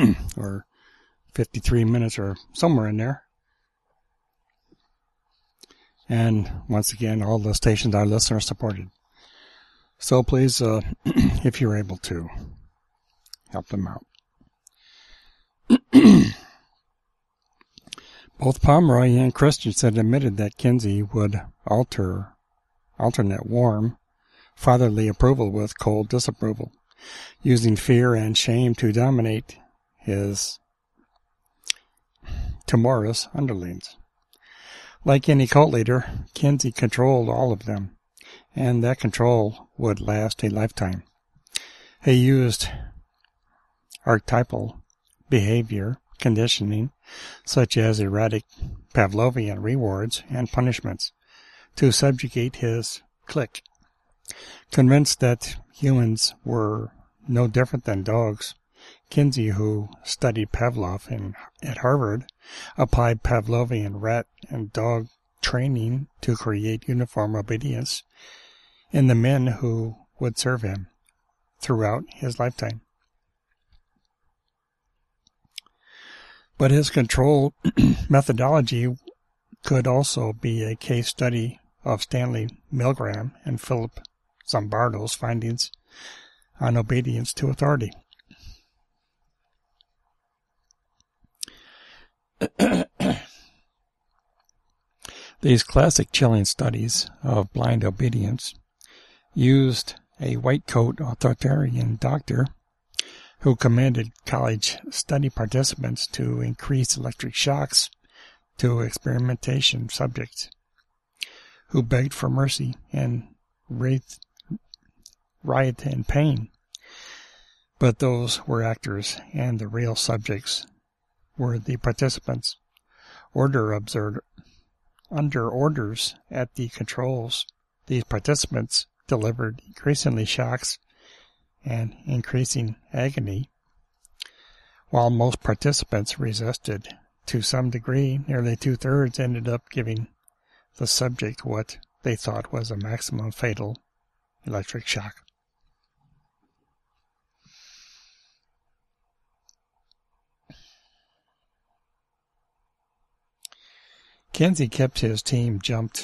or 53 minutes or somewhere in there. And once again, all the stations are listener supported. So please, if you're able to, help them out. Both Pomeroy and Christensen admitted that Kinsey would alternate warm, fatherly approval with cold disapproval, using fear and shame to dominate his timorous underlings. Like any cult leader, Kinsey controlled all of them, and that control would last a lifetime. He used archetypal behavior conditioning, such as erratic Pavlovian rewards and punishments, to subjugate his clique. Convinced that humans were no different than dogs, Kinsey, who studied Pavlov at Harvard, applied Pavlovian rat and dog training to create uniform obedience in the men who would serve him throughout his lifetime. But his control methodology could also be a case study of Stanley Milgram and Philip Zimbardo's findings on obedience to authority. These classic chilling studies of blind obedience used a white coat authoritarian doctor who commanded college study participants to increase electric shocks to experimentation subjects, who begged for mercy and writhed in pain. But those were actors, and the real subjects were the participants. Under orders at the controls, these participants delivered increasingly shocks and increasing agony. While most participants resisted to some degree, nearly 2/3 ended up giving the subject what they thought was a maximum fatal electric shock. Kinsey kept his team jumping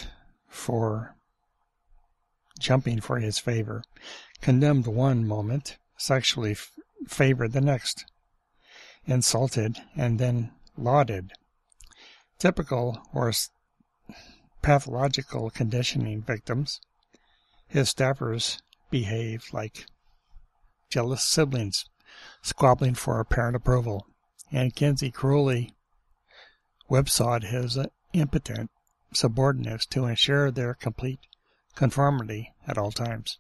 for his favor, condemned one moment, sexually favored the next, insulted, and then lauded. Typical or pathological conditioning victims, his staffers behaved like jealous siblings, squabbling for apparent approval, and Kinsey cruelly whipsawed his impotent subordinates to ensure their complete conformity at all times.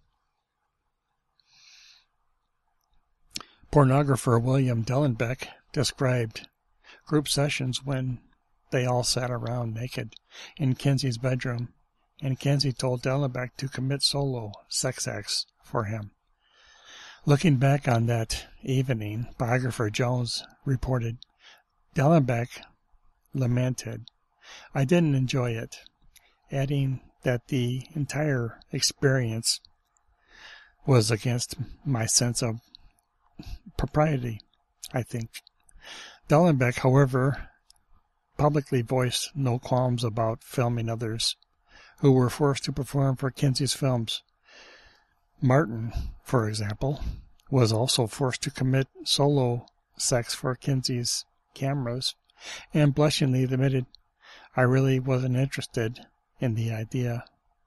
Pornographer William Dellenbeck described group sessions when they all sat around naked in Kinsey's bedroom, and Kinsey told Dellenbeck to commit solo sex acts for him. Looking back on that evening, biographer Jones reported, Dellenbeck lamented, "I didn't enjoy it," adding that the entire experience was against my sense of propriety, I think. Dellenbeck, however, publicly voiced no qualms about filming others who were forced to perform for Kinsey's films. Martin, for example, was also forced to commit solo sex for Kinsey's cameras, and blushingly admitted, "I really wasn't interested in the idea.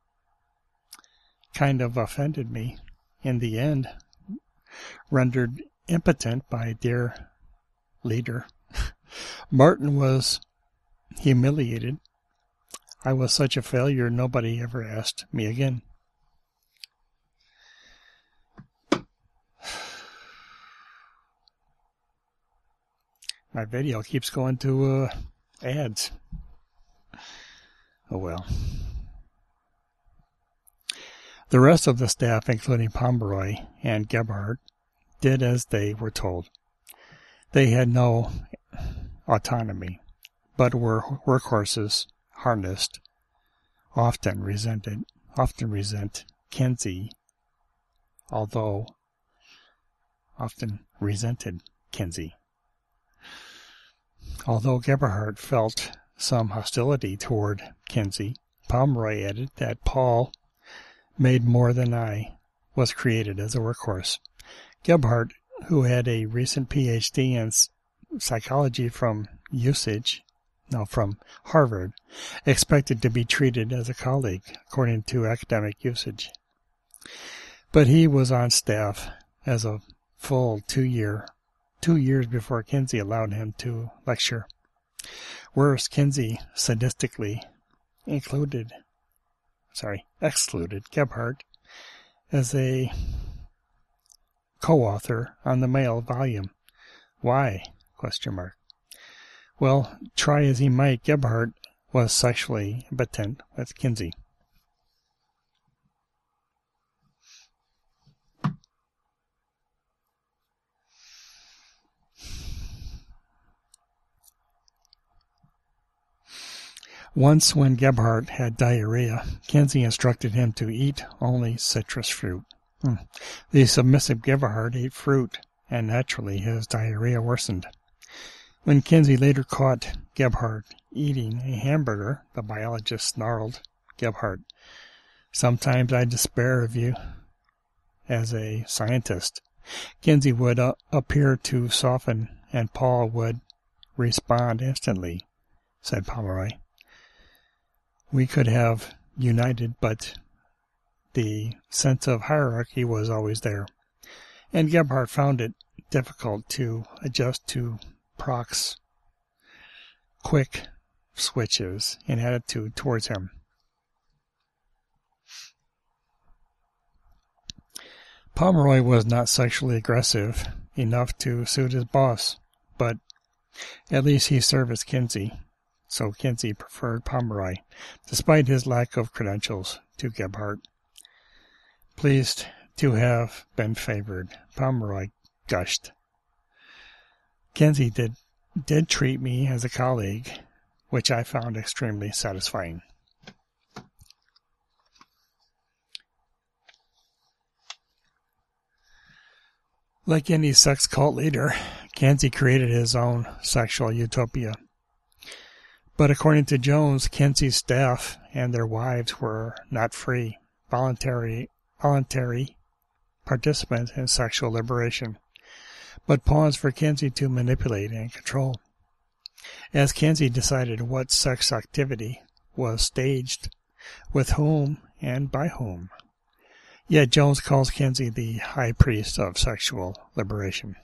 Kind of offended me in the end, rendered impotent by dear leader. Martin was humiliated. I was such a failure, nobody ever asked me again." My video keeps going to ads. Oh well. The rest of the staff, including Pomeroy and Gebhardt, did as they were told. They had no autonomy, but were workhorses harnessed, often resent Kinsey, although often resented Kinsey. Although Gebhardt felt some hostility toward Kinsey, Pomeroy added that Paul, made more than I, was created as a workhorse. Gebhardt, who had a recent PhD in psychology from Harvard, expected to be treated as a colleague, according to academic usage. But he was on staff as a full 2 years before Kinsey allowed him to lecture. Worse, Kinsey sadistically excluded Gebhardt as a co-author on the male volume. Why? ? Well, try as he might, Gebhardt was sexually impotent with Kinsey. Once, when Gebhardt had diarrhea, Kinsey instructed him to eat only citrus fruit. The submissive Gebhardt ate fruit, and naturally his diarrhea worsened. When Kinsey later caught Gebhardt eating a hamburger, the biologist snarled, Gebhardt, "Sometimes I despair of you as a scientist." Kinsey would appear to soften, and Paul would respond instantly, said Pomeroy. We could have united, but the sense of hierarchy was always there, and Gebhardt found it difficult to adjust to Proc's quick switches in attitude towards him. Pomeroy was not sexually aggressive enough to suit his boss, but at least he serviced Kinsey, so Kinsey preferred Pomeroy, despite his lack of credentials, to Gebhardt. Pleased to have been favored, Pomeroy gushed. Kinsey did treat me as a colleague, which I found extremely satisfying. Like any sex cult leader, Kinsey created his own sexual utopia. But according to Jones, Kinsey's staff and their wives were not free, voluntary participants in sexual liberation, but pawns for Kinsey to manipulate and control. As Kinsey decided what sex activity was staged, with whom, and by whom. Yet Jones calls Kinsey the high priest of sexual liberation.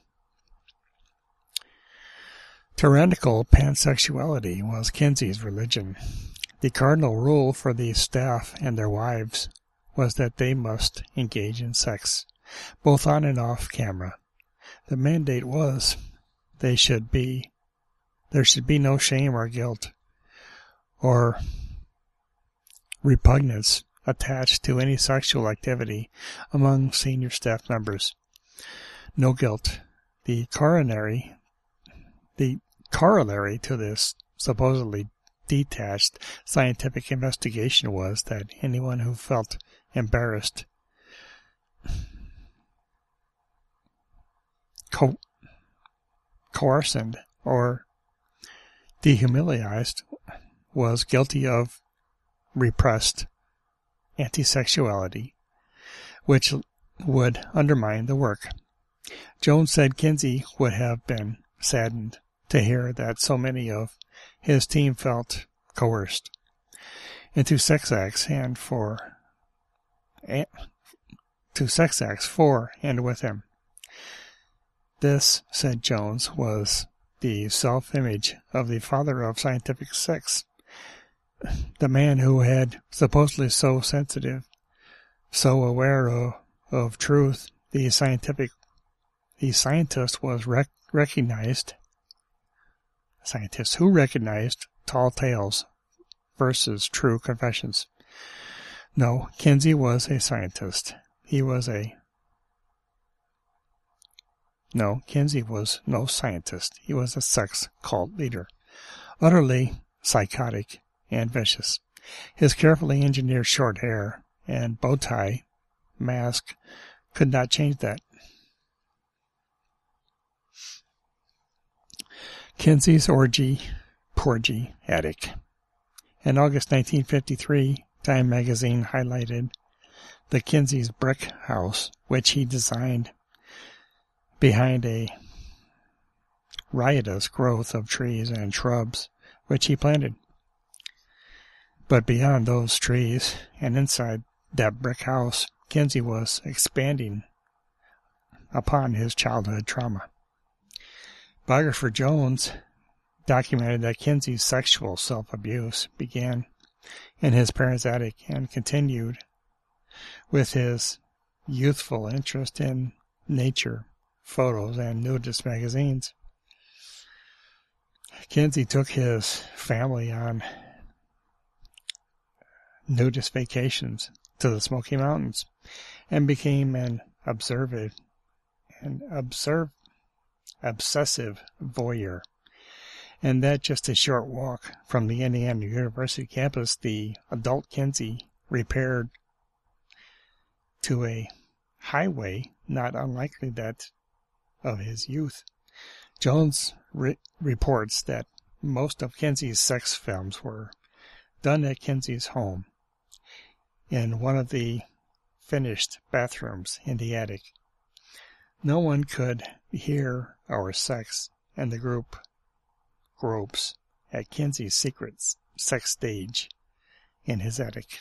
Tyrannical pansexuality was Kinsey's religion. The cardinal rule for the staff and their wives was that they must engage in sex, both on and off camera. The mandate was there should be no shame or guilt or repugnance attached to any sexual activity among senior staff members. No guilt. The corollary to this supposedly detached scientific investigation was that anyone who felt embarrassed, coerced, or dehumiliated was guilty of repressed anti-sexuality, which would undermine the work. Jones said Kinsey would have been saddened to hear that so many of his team felt coerced into sex acts for and with him. This, said Jones, was the self-image of the father of scientific sex, the man who had supposedly so sensitive, so aware of truth. The scientist was recognized. Scientists who recognized tall tales versus true confessions. No, Kinsey was a scientist. Kinsey was no scientist. He was a sex cult leader, utterly psychotic and vicious. His carefully engineered short hair and bow tie mask could not change that. Kinsey's porgy attic. In August 1953, Time magazine highlighted the Kinsey's brick house, which he designed behind a riotous growth of trees and shrubs, which he planted. But beyond those trees and inside that brick house, Kinsey was expanding upon his childhood trauma. Biographer Jones documented that Kinsey's sexual self-abuse began in his parents' attic and continued with his youthful interest in nature, photos, and nudist magazines. Kinsey took his family on nudist vacations to the Smoky Mountains and became an obsessive voyeur. And that just a short walk from the Indiana University campus, the adult Kinsey repaired to a highway not unlikely that of his youth. Jones reports that most of Kinsey's sex films were done at Kinsey's home in one of the finished bathrooms in the attic. No one could hear our sex and the groups at Kinsey's secret sex stage in his attic.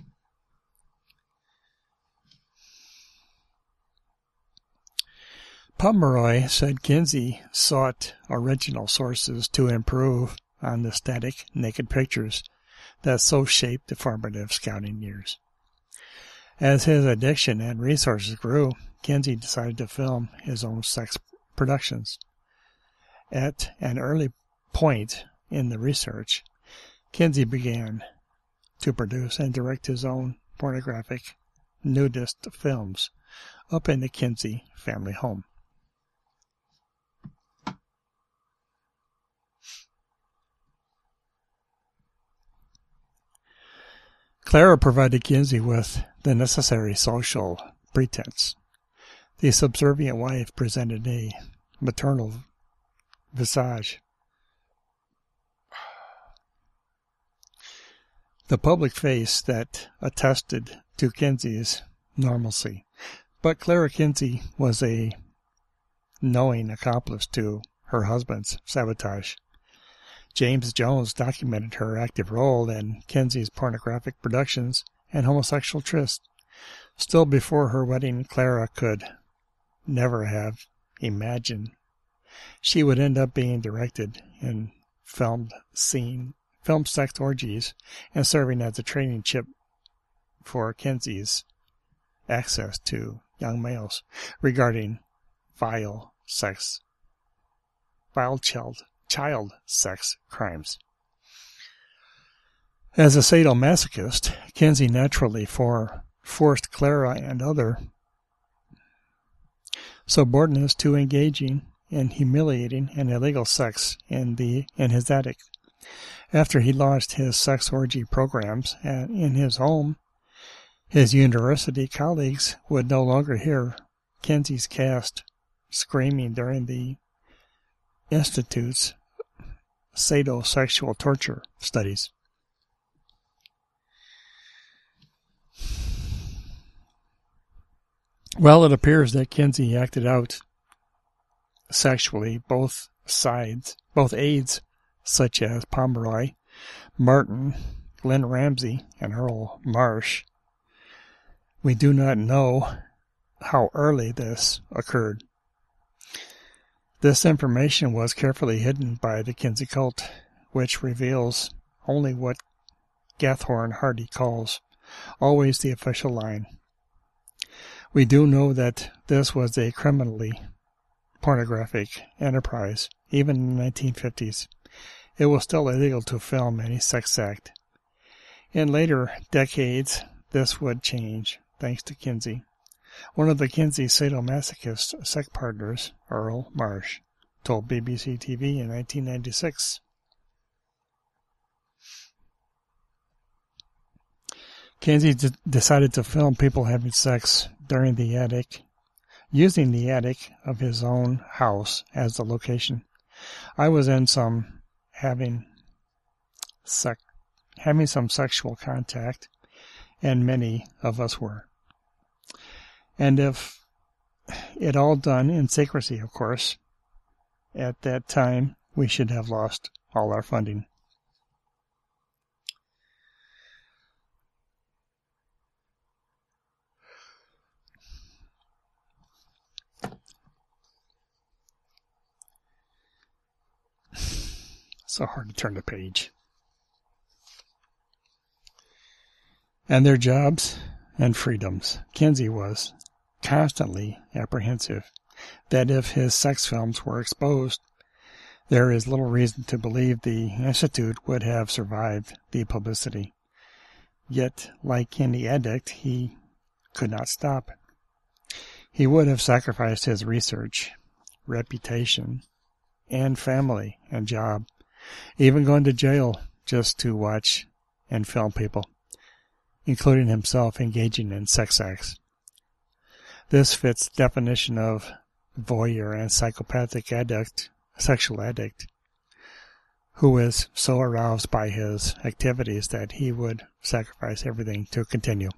Pomeroy said Kinsey sought original sources to improve on the static, naked pictures that so shaped the formative scouting years. As his addiction and resources grew, Kinsey decided to film his own sex productions. At an early point in the research, Kinsey began to produce and direct his own pornographic nudist films up in the Kinsey family home. Clara provided Kinsey with the necessary social pretense. The subservient wife presented a maternal visage. The public face that attested to Kinsey's normalcy. But Clara Kinsey was a knowing accomplice to her husband's sabotage. James Jones documented her active role in Kinsey's pornographic productions and homosexual trysts. Still before her wedding, Clara could never have imagined she would end up being directed in filmed sex orgies and serving as a training chip for Kinsey's access to young males regarding vile child sex crimes. As a sadomasochist, Kinsey naturally forced Clara and other subordinates to engaging in humiliating and illegal sex in his attic. After he launched his sex orgy programs in his home, his university colleagues would no longer hear Kinsey's cast screaming during the Institute's sadosexual torture studies. Well, it appears that Kinsey acted out sexually both aides such as Pomeroy, Martin, Glenn Ramsey, and Earl Marsh. We do not know how early this occurred. This information was carefully hidden by the Kinsey cult, which reveals only what Gathorne Hardy calls always the official line. We do know that this was a criminally pornographic enterprise, even in the 1950s. It was still illegal to film any sex act. In later decades, this would change, thanks to Kinsey. One of the Kinsey sadomasochist sex partners, Earl Marsh, told BBC TV in 1996. Kinsey decided to film people having sex during the attic, using the attic of his own house as the location. I was in some having sex having some sexual contact, and many of us were. And if it all done in secrecy, of course, at that time we should have lost all our funding. So hard to turn the page. And their jobs and freedoms. Kinsey was constantly apprehensive that if his sex films were exposed, there is little reason to believe the Institute would have survived the publicity. Yet, like any addict, he could not stop. He would have sacrificed his research, reputation, and family and job, even going to jail just to watch and film people, including himself engaging in sex acts. This fits the definition of voyeur and psychopathic addict, sexual addict, who is so aroused by his activities that he would sacrifice everything to continue.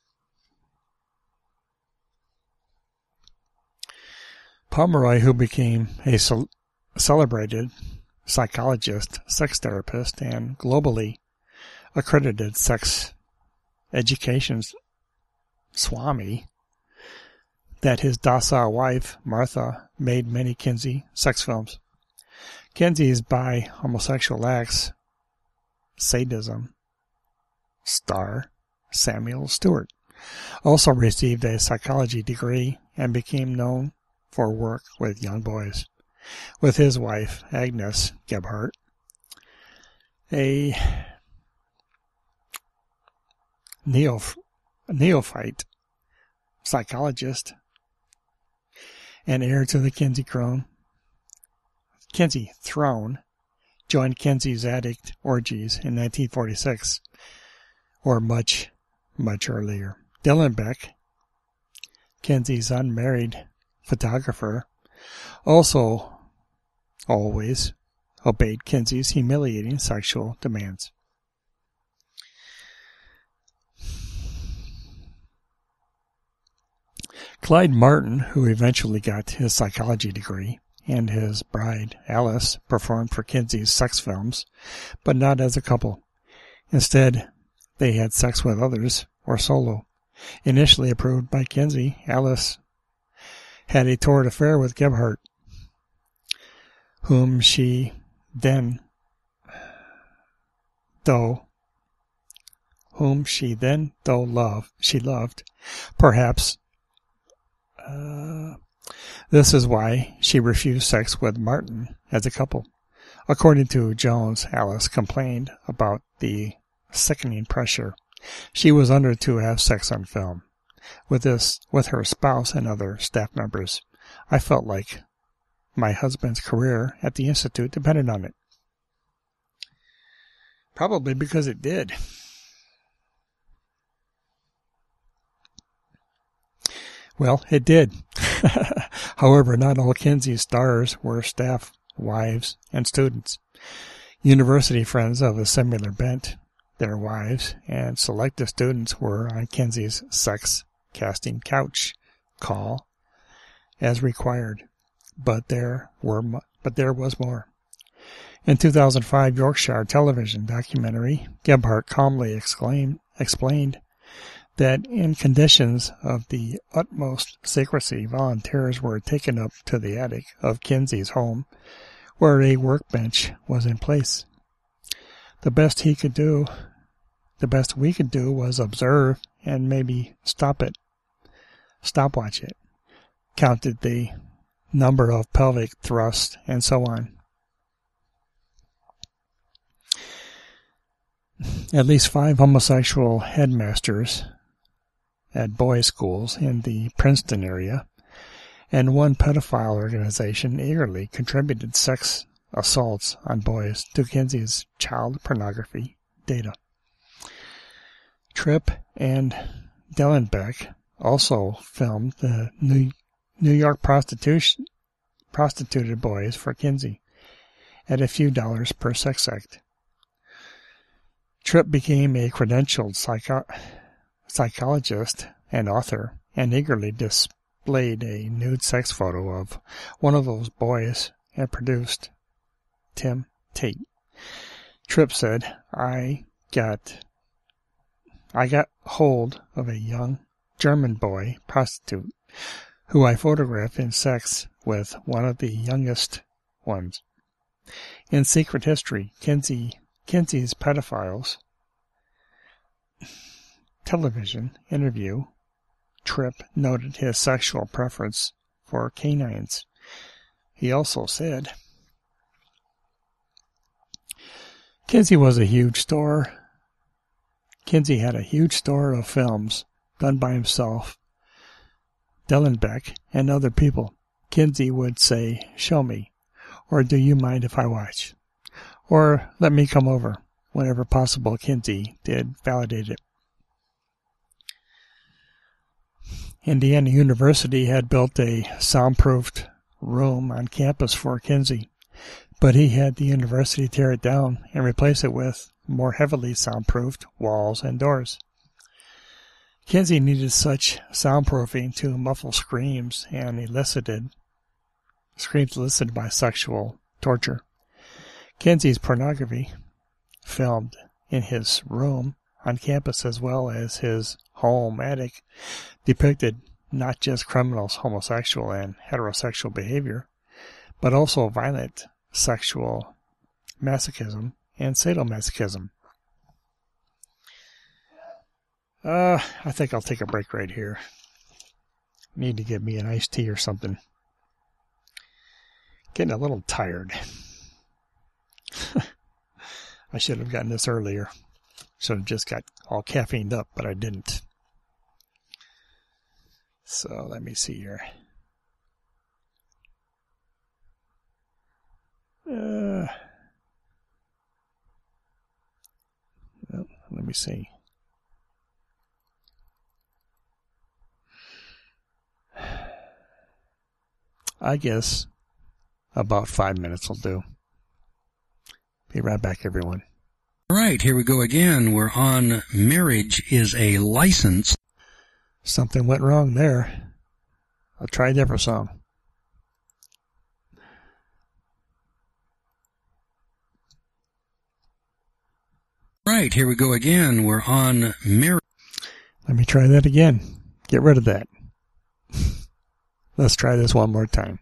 Pomeroy, who became a celebrated psychologist, sex therapist, and globally accredited sex education swami, that his docile wife, Martha, made many Kinsey sex films. Kinsey's bi homosexual acts, sadism star Samuel Stewart also received a psychology degree and became known for work with young boys. With his wife, Agnes Gebhardt, a neophyte psychologist and heir to the Kinsey throne, joined Kinsey's addict orgies in 1946, or much, much earlier. Dylan Beck, Kinsey's unmarried photographer, also always obeyed Kinsey's humiliating sexual demands. Clyde Martin, who eventually got his psychology degree, and his bride, Alice, performed for Kinsey's sex films, but not as a couple. Instead, they had sex with others, or solo. Initially approved by Kinsey, Alice had a torrid affair with Gebhardt, whom she then loved. Perhaps this is why she refused sex with Martin as a couple. According to Jones, Alice complained about the sickening pressure she was under to have sex on film with her spouse and other staff members. I felt like my husband's career at the Institute depended on it. Probably because it did. Well, it did. However, not all Kinsey stars were staff, wives, and students. University friends of a similar bent, their wives, and selective students were on Kinsey's sex casting couch call as required. But there was more. In 2005 Yorkshire television documentary, Gebhardt calmly explained that in conditions of the utmost secrecy, volunteers were taken up to the attic of Kinsey's home, where a workbench was in place. The best we could do was observe and maybe stopwatch it, counted the number of pelvic thrusts, and so on. At least 5 homosexual headmasters at boys' schools in the Princeton area, and 1 pedophile organization eagerly contributed sex assaults on boys to Kinsey's child pornography data. Tripp and Dellenbeck also filmed the New York prostituted boys for Kinsey at a few dollars per sex act. Tripp became a credentialed psychologist and author, and eagerly displayed a nude sex photo of one of those boys and produced Tim Tate. Tripp said, I got hold of a young German boy prostitute who I photographed in sex with one of the youngest ones. In Secret History, Kinsey's Pedophiles television interview, Tripp noted his sexual preference for canines. He also said, Kinsey had a huge store of films done by himself, Dellenbeck, and other people. Kinsey would say, show me, or do you mind if I watch? Or let me come over. Whenever possible, Kinsey did validate it. Indiana University had built a soundproofed room on campus for Kinsey, but he had the university tear it down and replace it with more heavily soundproofed walls and doors. Kinsey needed such soundproofing to muffle screams elicited by sexual torture. Kinsey's pornography, filmed in his room on campus as well as his home attic, depicted not just criminals' homosexual and heterosexual behavior, but also violent sexual masochism and sadomasochism. I think I'll take a break right here. Need to get me an iced tea or something. Getting a little tired. I should have gotten this earlier. Should have just got all caffeined up, but I didn't. So let me see here. Well, let me see. I guess about 5 minutes will do. Be right back, everyone. All right, here we go again. We're on Marriage is a License. Something went wrong there. I'll try a different song. Right, here we go again. We're on Marriage. Let me try that again. Get rid of that. Let's try this one more time.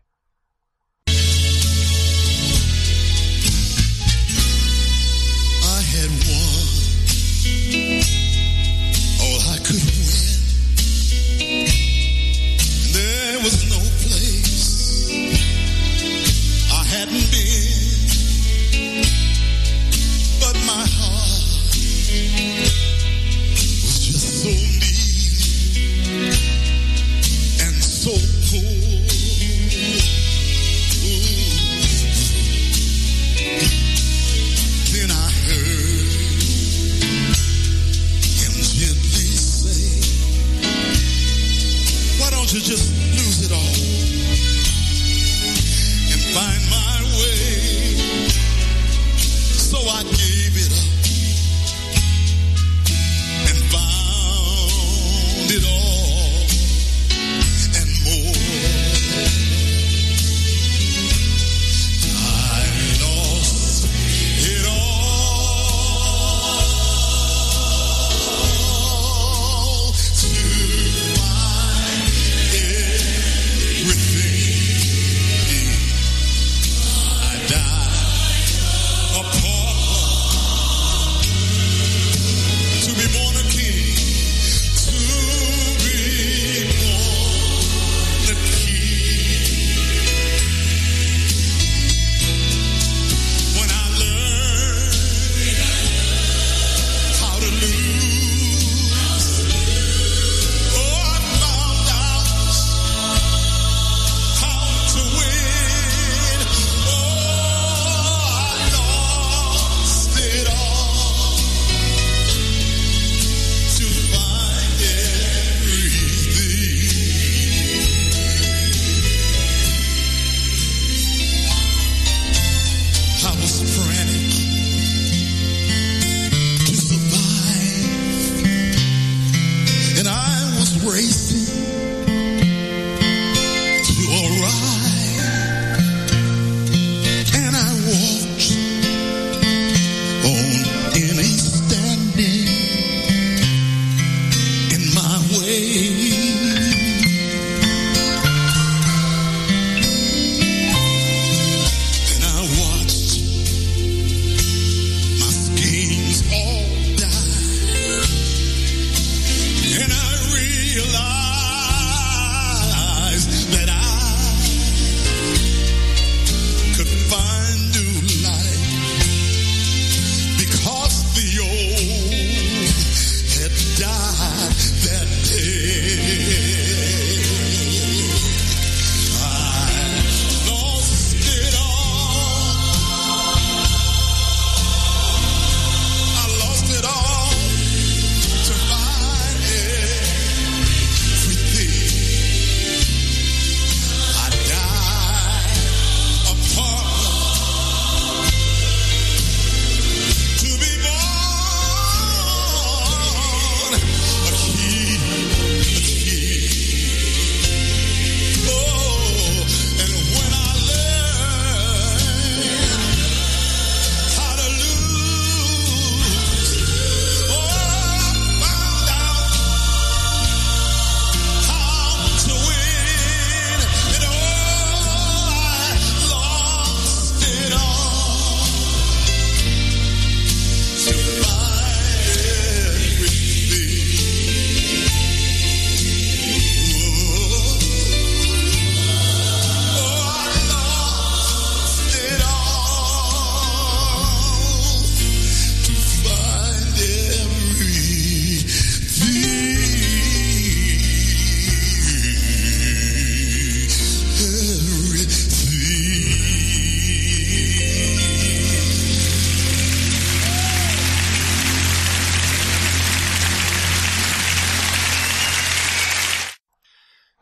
I had won all I could win. There was no place I hadn't been, but my heart was just so neat and so cold.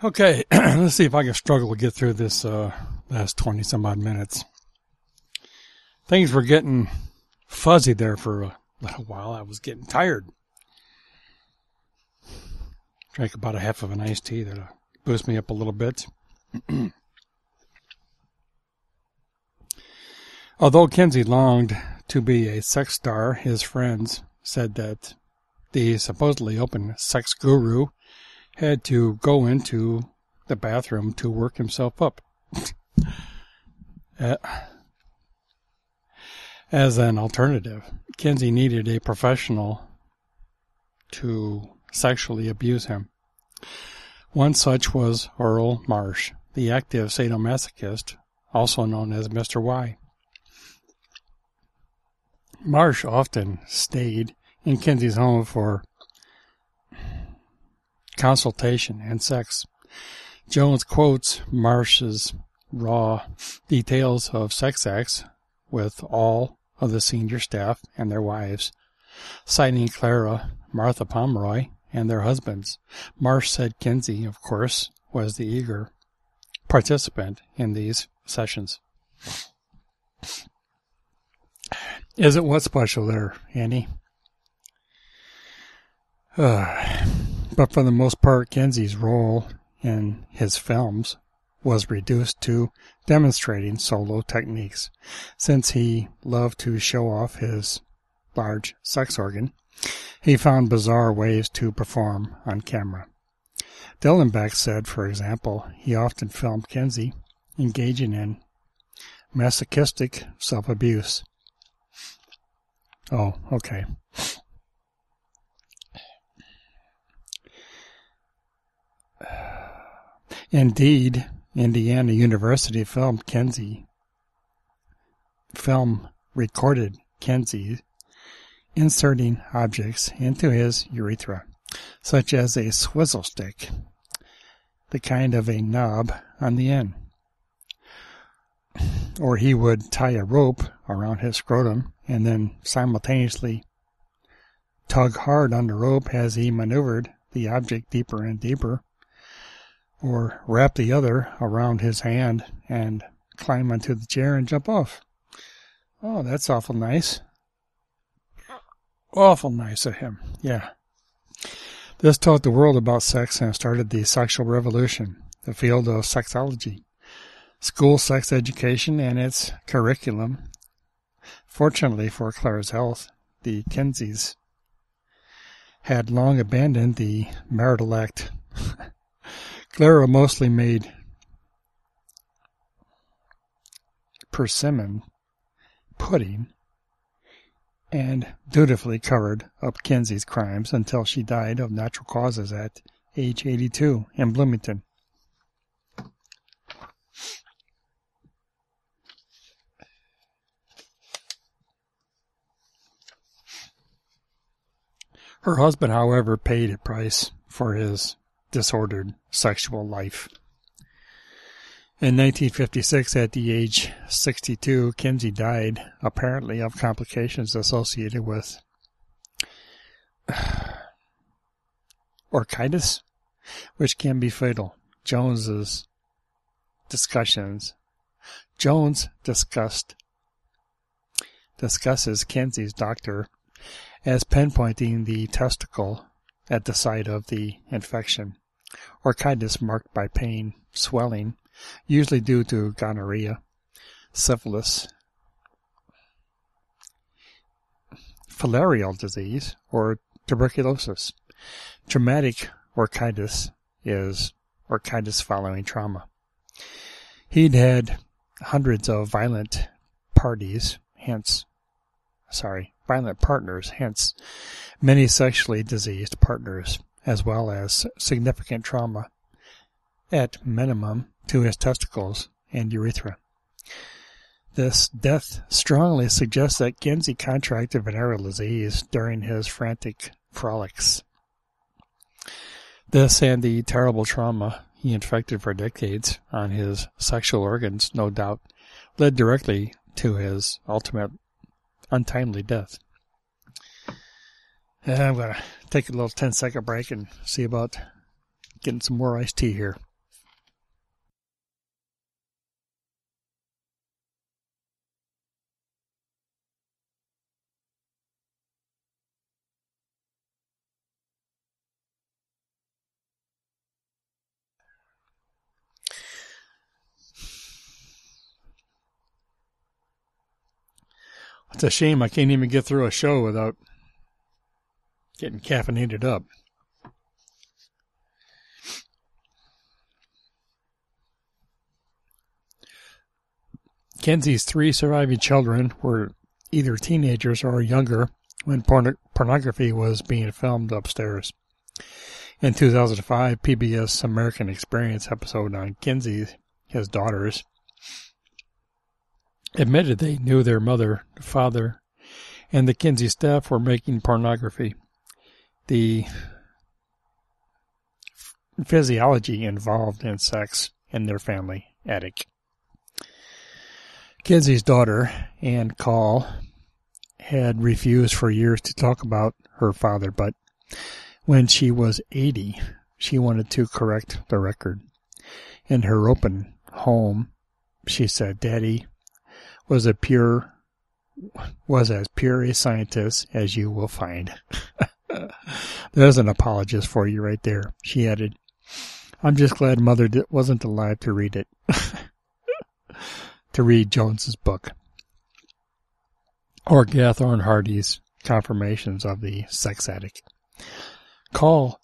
Okay, let's see if I can struggle to get through this last 20 some odd minutes. Things were getting fuzzy there for a little while. I was getting tired. Drank about a half of an iced tea that'll boost me up a little bit. Although Kinsey longed to be a sex star, his friends said that the supposedly open sex guru had to go into the bathroom to work himself up. As an alternative, Kinsey needed a professional to sexually abuse him. One such was Earl Marsh, the active sadomasochist, also known as Mr. Y. Marsh often stayed in Kinsey's home for consultation and sex. Jones quotes Marsh's raw details of sex acts with all of the senior staff and their wives, citing Clara, Martha Pomeroy, and their husbands. Marsh said Kinsey, of course, was the eager participant in these sessions. Isn't what special there, Annie? But for the most part, Kinsey's role in his films was reduced to demonstrating solo techniques. Since he loved to show off his large sex organ, he found bizarre ways to perform on camera. Dillenbach said, for example, he often filmed Kinsey engaging in masochistic self-abuse. Oh, okay. Indeed, Indiana University recorded Kinsey inserting objects into his urethra, such as a swizzle stick, the kind of a knob on the end. Or he would tie a rope around his scrotum and then simultaneously tug hard on the rope as he maneuvered the object deeper and deeper, or wrap the other around his hand and climb onto the chair and jump off. Oh, that's awful nice. Awful nice of him, yeah. This taught the world about sex and started the sexual revolution, the field of sexology, school sex education, and its curriculum. Fortunately for Clara's health, the Kinseys had long abandoned the marital act. Clara mostly made persimmon pudding and dutifully covered up Kinsey's crimes until she died of natural causes at age 82 in Bloomington. Her husband, however, paid a price for his disordered sexual life. In 1956, at the age 62, Kinsey died, apparently of complications associated with orchitis, which can be fatal. Jones discusses Kinsey's doctor as pinpointing the testicle at the site of the infection. Orchitis marked by pain, swelling, usually due to gonorrhea, syphilis, filarial disease, or tuberculosis. Traumatic orchitis is orchitis following trauma. He'd had hundreds of violent partners, hence many sexually diseased partners, as well as significant trauma, at minimum, to his testicles and urethra. This death strongly suggests that Kinsey contracted venereal disease during his frantic frolics. This and the terrible trauma he inflicted for decades on his sexual organs, no doubt, led directly to his ultimate untimely death. I'm going to take a little 10-second break and see about getting some more iced tea here. It's a shame I can't even get through a show without getting caffeinated up. Kenzie's 3 surviving children were either teenagers or younger when pornography was being filmed upstairs. In 2005, PBS American Experience episode on Kenzie, his daughters, admitted they knew their mother, father, and the Kenzie staff were making pornography. The physiology involved in sex in their family attic. Kenzie's daughter, Ann Call, had refused for years to talk about her father, but when she was 80, she wanted to correct the record. In her open home, she said, "Daddy was as pure a scientist as you will find." There's an apologist for you right there. She added, "I'm just glad Mother wasn't alive to read it." To read Jones's book. Or Gathorne Hardy's Confirmations of the Sex Addict. Call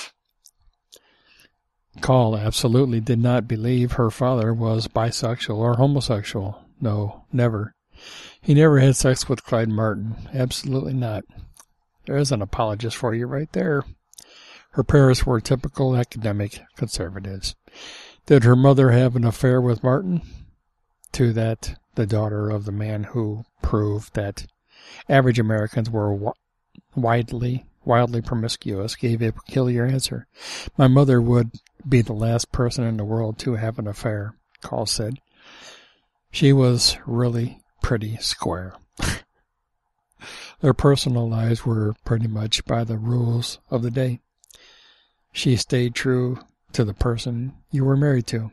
absolutely did not believe her father was bisexual or homosexual. No, never. He never had sex with Clyde Martin. Absolutely not. There's an apologist for you right there. Her parents were typical academic conservatives. Did her mother have an affair with Martin? To that, the daughter of the man who proved that average Americans were wildly promiscuous gave a peculiar answer. "My mother would be the last person in the world to have an affair," Call said. "She was really pretty square." Their personal lives were pretty much by the rules of the day. She stayed true to the person you were married to.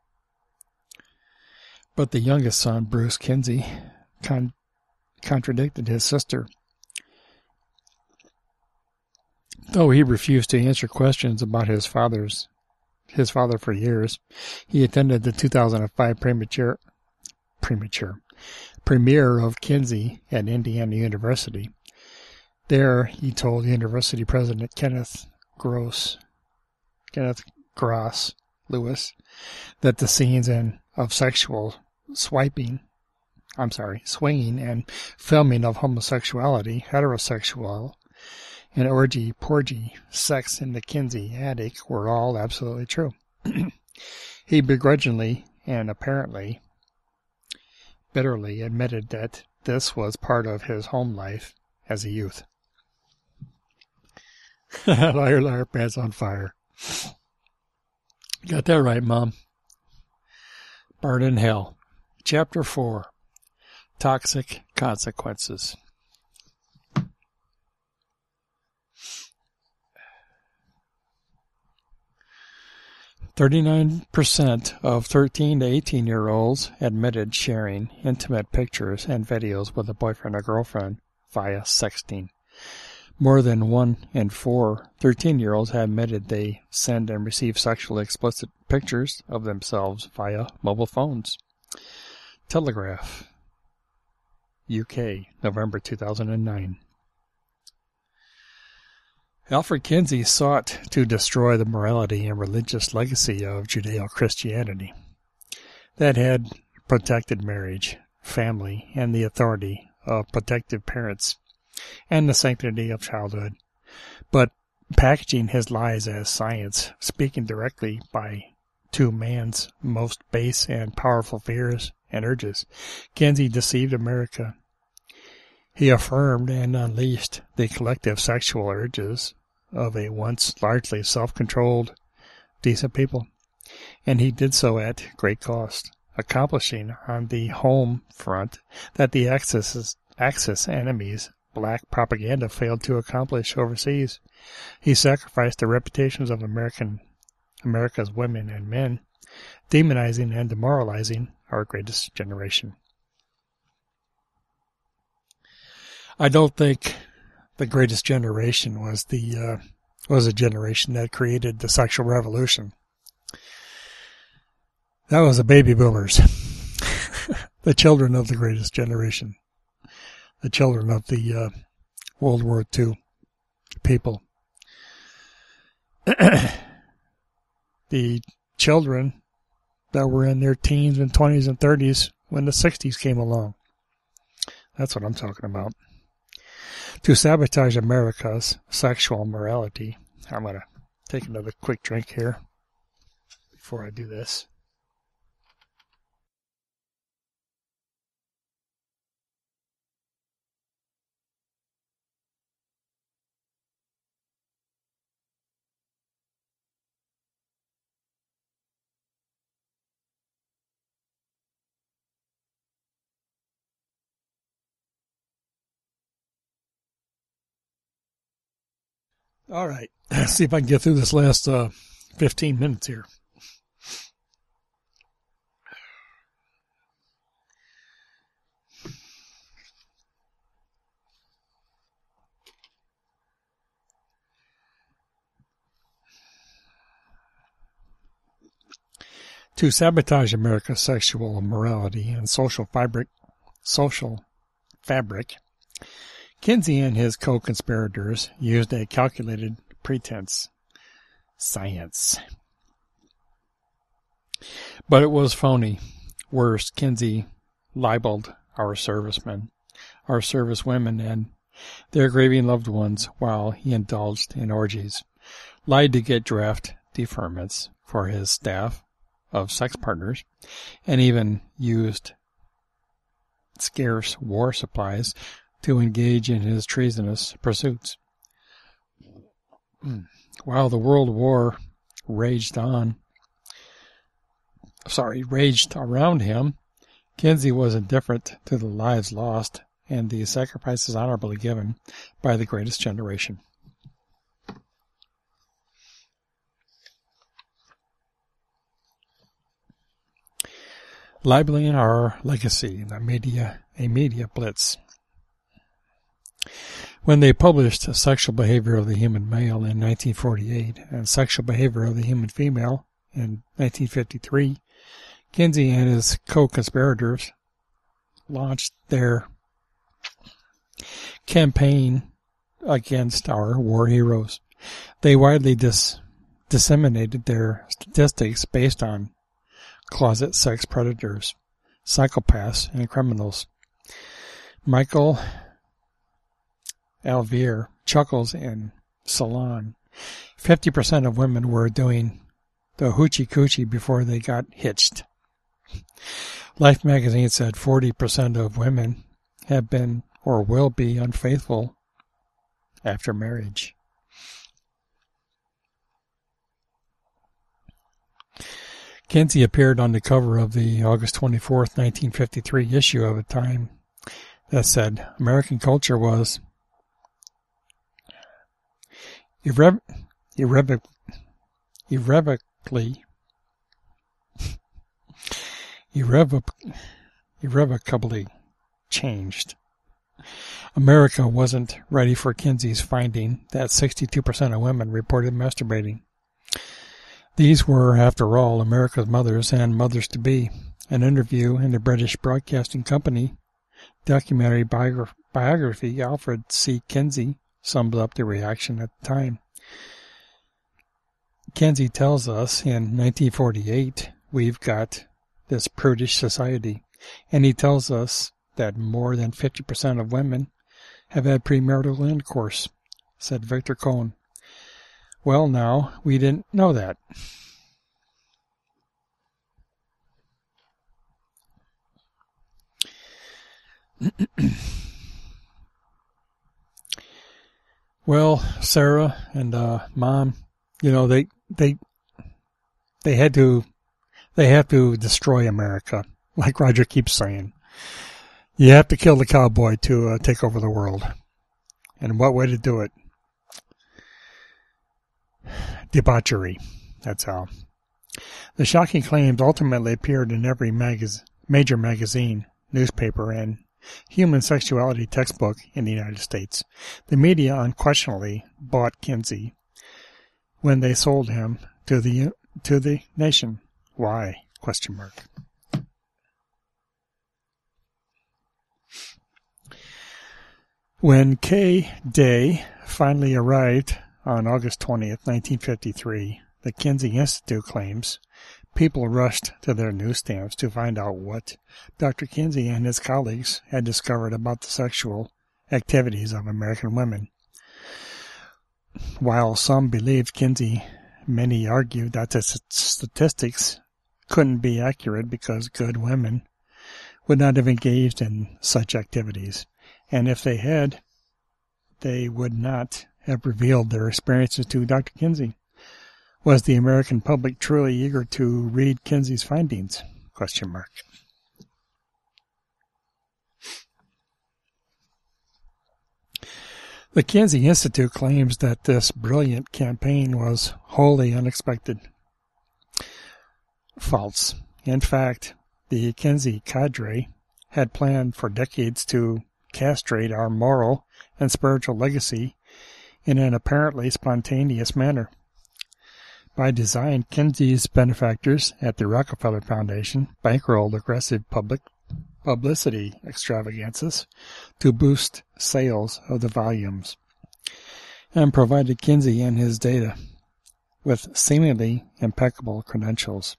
But the youngest son, Bruce Kenzie, contradicted his sister. Though he refused to answer questions about his father for years, he attended the 2005 premiere of Kenzie at Indiana University. There, he told University President Kenneth Gross Lewis that the scenes of sexual swinging and filming of homosexuality, heterosexual, and orgy-porgy sex in the Kenzie attic were all absolutely true. He begrudgingly and apparently bitterly admitted that this was part of his home life as a youth. Liar, liar, pants on fire. Got that right, Mom. Burn in Hell. Chapter 4. Toxic Consequences. 39% of 13 to 18-year-olds admitted sharing intimate pictures and videos with a boyfriend or girlfriend via sexting. More than 1 in 4 13-year-olds have admitted they send and receive sexually explicit pictures of themselves via mobile phones. Telegraph, UK, November 2009. Alfred Kinsey sought to destroy the morality and religious legacy of Judeo-Christianity that had protected marriage, family, and the authority of protective parents, and the sanctity of childhood, but packaging his lies as science, speaking directly to man's most base and powerful fears and urges. Kinsey deceived America. He affirmed and unleashed the collective sexual urges of a once largely self-controlled, decent people, and he did so at great cost, accomplishing on the home front that the Axis enemies black propaganda failed to accomplish overseas. He sacrificed the reputations of America's women and men, demonizing and demoralizing our greatest generation. I don't think the greatest generation was a generation that created the sexual revolution. That was the baby boomers, the children of the greatest generation. the children of the World War II people. The children that were in their teens and 20s and 30s when the 60s came along. That's what I'm talking about. To sabotage America's sexual morality. I'm going to take another quick drink here before I do this. All right, let's see if I can get through this last 15 minutes here. To sabotage America's sexual morality and social fabric, Kinsey and his co-conspirators used a calculated pretense, science. But it was phony. Worse, Kinsey libeled our servicemen, our servicewomen, and their grieving loved ones while he indulged in orgies, lied to get draft deferments for his staff of sex partners, and even used scarce war supplies to engage in his treasonous pursuits. While the World War raged around him, Kinsey was indifferent to the lives lost and the sacrifices honorably given by the greatest generation. Libeling our legacy, a media blitz. When they published Sexual Behavior of the Human Male in 1948 and Sexual Behavior of the Human Female in 1953, Kinsey and his co-conspirators launched their campaign against our war heroes. They widely disseminated their statistics based on closet sex predators, psychopaths, and criminals. Michael Alvear chuckles in Salon. 50% of women were doing the hoochie coochie before they got hitched. Life magazine said 40% of women have been or will be unfaithful after marriage. Kinsey appeared on the cover of the August 24th, 1953 issue of a Time that said American culture was irrevocably changed. America wasn't ready for Kinsey's finding that 62% of women reported masturbating. These were, after all, America's mothers and mothers-to-be. An interview in the British Broadcasting Company documentary biography, Alfred C. Kinsey, sums up the reaction at the time. Kinsey tells us in 1948 we've got this prudish society, and he tells us that more than 50% of women have had premarital intercourse, said Victor Cohn. Well, now, we didn't know that. Well, Sarah and Mom, you know, they have to destroy America, like Roger keeps saying. You have to kill the cowboy to take over the world. And what way to do it? Debauchery. That's how. The shocking claims ultimately appeared in every major magazine, newspaper, and human sexuality textbook in the United States. The media unquestionably bought Kinsey when they sold him to the nation. Why? ? When K Day finally arrived on August 20th, 1953, the Kinsey Institute claims people rushed to their newsstands to find out what Dr. Kinsey and his colleagues had discovered about the sexual activities of American women. While some believed Kinsey, many argued that the statistics couldn't be accurate because good women would not have engaged in such activities, and if they had, they would not have revealed their experiences to Dr. Kinsey. Was the American public truly eager to read Kinsey's findings? ? The Kinsey Institute claims that this brilliant campaign was wholly unexpected. False. In fact, the Kinsey cadre had planned for decades to castrate our moral and spiritual legacy in an apparently spontaneous manner. By design, Kinsey's benefactors at the Rockefeller Foundation bankrolled aggressive public publicity extravagances to boost sales of the volumes, and provided Kinsey and his data with seemingly impeccable credentials.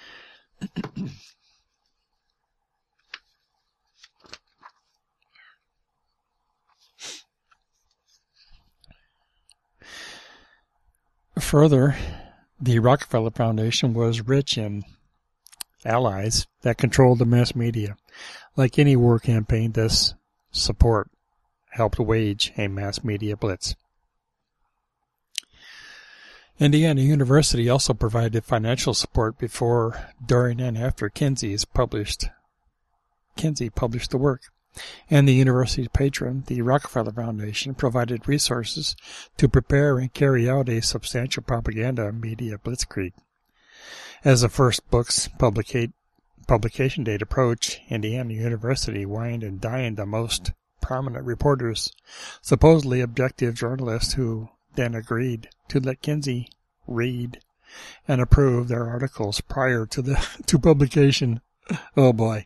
Further, the Rockefeller Foundation was rich in allies that controlled the mass media. Like any war campaign, this support helped wage a mass media blitz. Indiana University also provided financial support before, during, and after Kinsey published the work. And the university's patron, the Rockefeller Foundation, provided resources to prepare and carry out a substantial propaganda media blitzkrieg. As the first book's publication date approached, Indiana University wined and dined the most prominent reporters, supposedly objective journalists who then agreed to let Kinsey read and approve their articles prior to publication. Oh boy.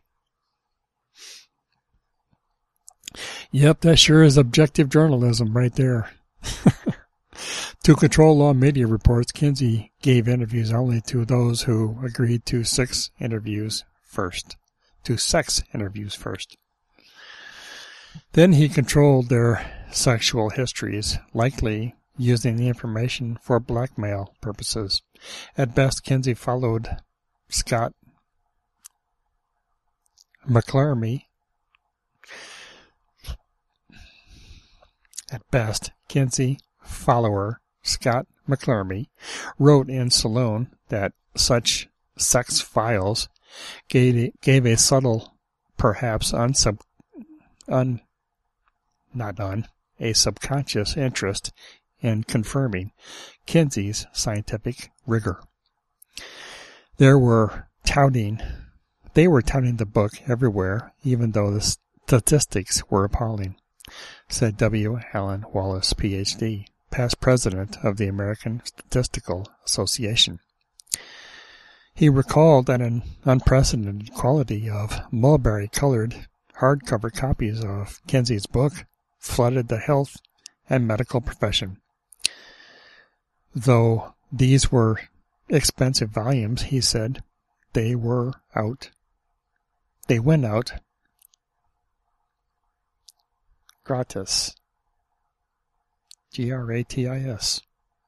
Yep, that sure is objective journalism right there. To control all media reports, Kinsey gave interviews only to those who agreed to sex interviews first. Then he controlled their sexual histories, likely using the information for blackmail purposes. At best, Kinsey followed Scott McClerney. At best, Kinsey follower Scott McClerney wrote in Salon that such sex files gave a subtle, perhaps a subconscious interest in confirming Kinsey's scientific rigor. They were touting the book everywhere, even though the statistics were appalling, said W. Allen Wallace, Ph.D., past president of the American Statistical Association. He recalled that an unprecedented quantity of mulberry-colored hardcover copies of Kinsey's book flooded the health and medical profession. Though these were expensive volumes, he said, they went out gratis. Gratis.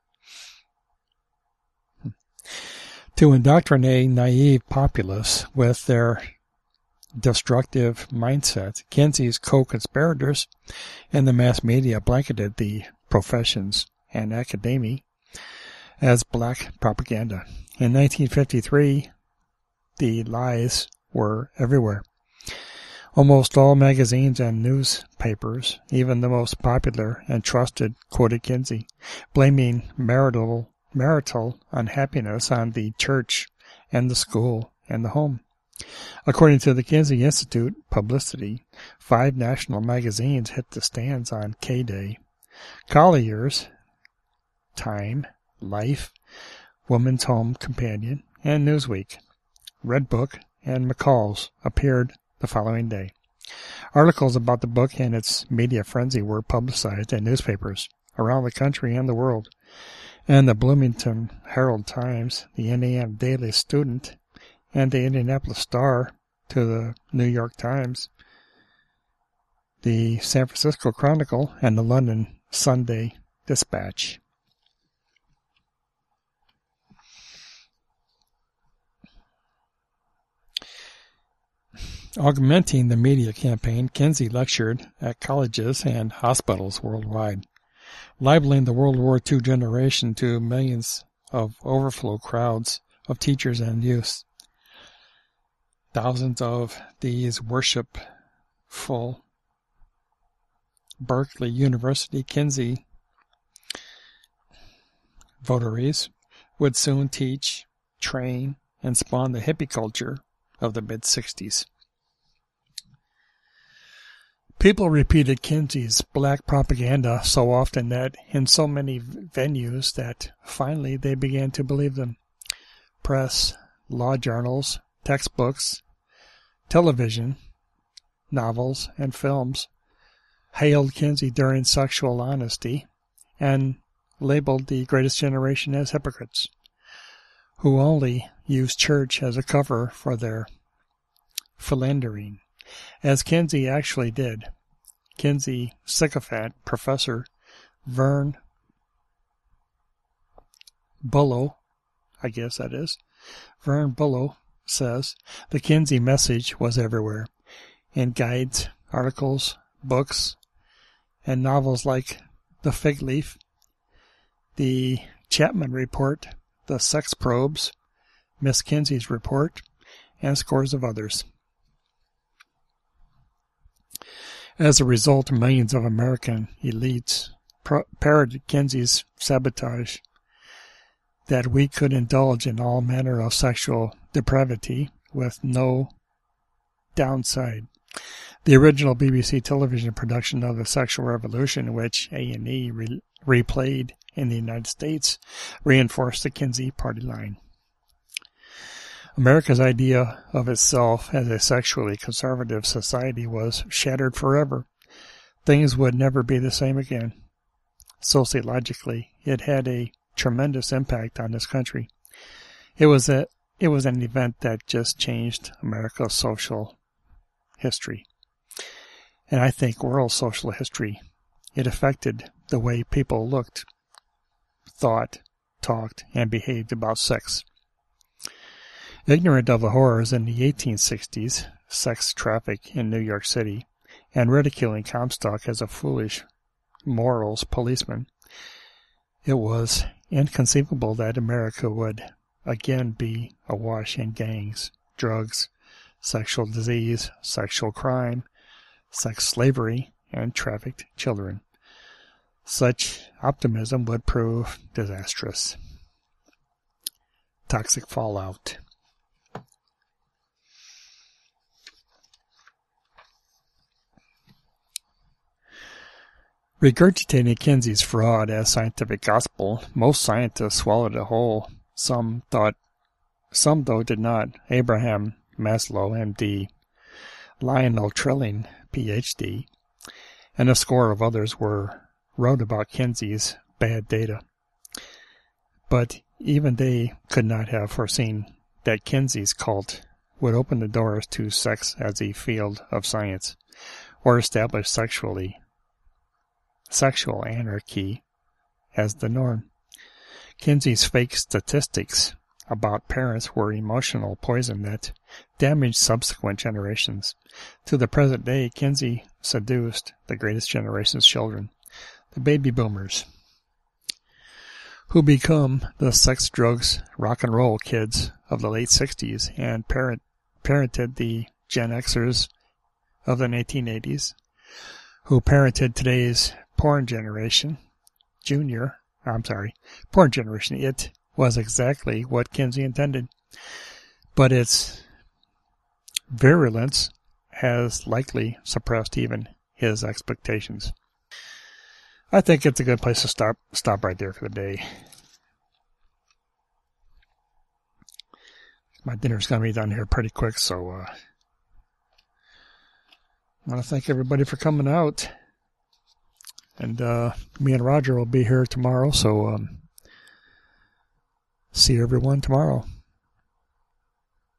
To indoctrinate naive populace with their destructive mindset, Kinsey's co-conspirators and the mass media blanketed the professions and academia as black propaganda. In 1953, the lies were everywhere. Almost all magazines and newspapers, even the most popular and trusted, quoted Kinsey, blaming marital unhappiness on the church and the school and the home. According to the Kinsey Institute Publicity, 5 national magazines hit the stands on K-Day. Collier's, Time, Life, Woman's Home Companion, and Newsweek, Red Book, and McCall's appeared the following day. Articles about the book and its media frenzy were publicized in newspapers around the country and the world, and the Bloomington Herald-Times, the Indiana Daily Student, and the Indianapolis Star to the New York Times, the San Francisco Chronicle, and the London Sunday Dispatch. Augmenting the media campaign, Kinsey lectured at colleges and hospitals worldwide, liveling the World War II generation to millions of overflow crowds of teachers and youths. Thousands of these worshipful Berkeley University Kinsey votaries would soon teach, train, and spawn the hippie culture of the mid-60s. People repeated Kinsey's black propaganda so often that in so many venues that finally they began to believe them. Press, law journals, textbooks, television, novels, and films hailed Kinsey during sexual honesty and labeled the greatest generation as hypocrites, who only used church as a cover for their philandering, as Kinsey actually did. Kinsey sycophant Professor Vern Bullough, I guess that is, Vern Bullough says the Kinsey message was everywhere, in guides, articles, books, and novels like The Fig Leaf, The Chapman Report, The Sex Probes, Miss Kinsey's Report, and scores of others. As a result, millions of American elites parroted Kinsey's sabotage that we could indulge in all manner of sexual depravity with no downside. The original BBC television production of The Sexual Revolution, which A&E replayed in the United States, reinforced the Kinsey party line. America's idea of itself as a sexually conservative society was shattered forever. Things would never be the same again. Sociologically, it had a tremendous impact on this country. It was an event that just changed America's social history. And I think world social history. It affected the way people looked, thought, talked, and behaved about sex. Ignorant of the horrors in the 1860s, sex traffic in New York City, and ridiculing Comstock as a foolish morals policeman, it was inconceivable that America would again be awash in gangs, drugs, sexual disease, sexual crime, sex slavery, and trafficked children. Such optimism would prove disastrous. Toxic fallout. Regurgitating Kinsey's fraud as scientific gospel, most scientists swallowed it whole. Some though did not. Abraham Maslow, M.D., Lionel Trilling, Ph.D., and a score of others wrote about Kinsey's bad data. But even they could not have foreseen that Kinsey's cult would open the doors to sex as a field of science, or establish sexual anarchy as the norm. Kinsey's fake statistics about parents were emotional poison that damaged subsequent generations. To the present day, Kinsey seduced the greatest generation's children, the baby boomers, who become the sex, drugs, rock and roll kids of the late 60s and parented the Gen Xers of the 1980s, who parented today's porn generation. It was exactly what Kinsey intended, but its virulence has likely suppressed even his expectations. I think it's a good place to stop right there for the day. My dinner's going to be done here pretty quick, so I want to thank everybody for coming out. And me and Roger will be here tomorrow, so see everyone tomorrow.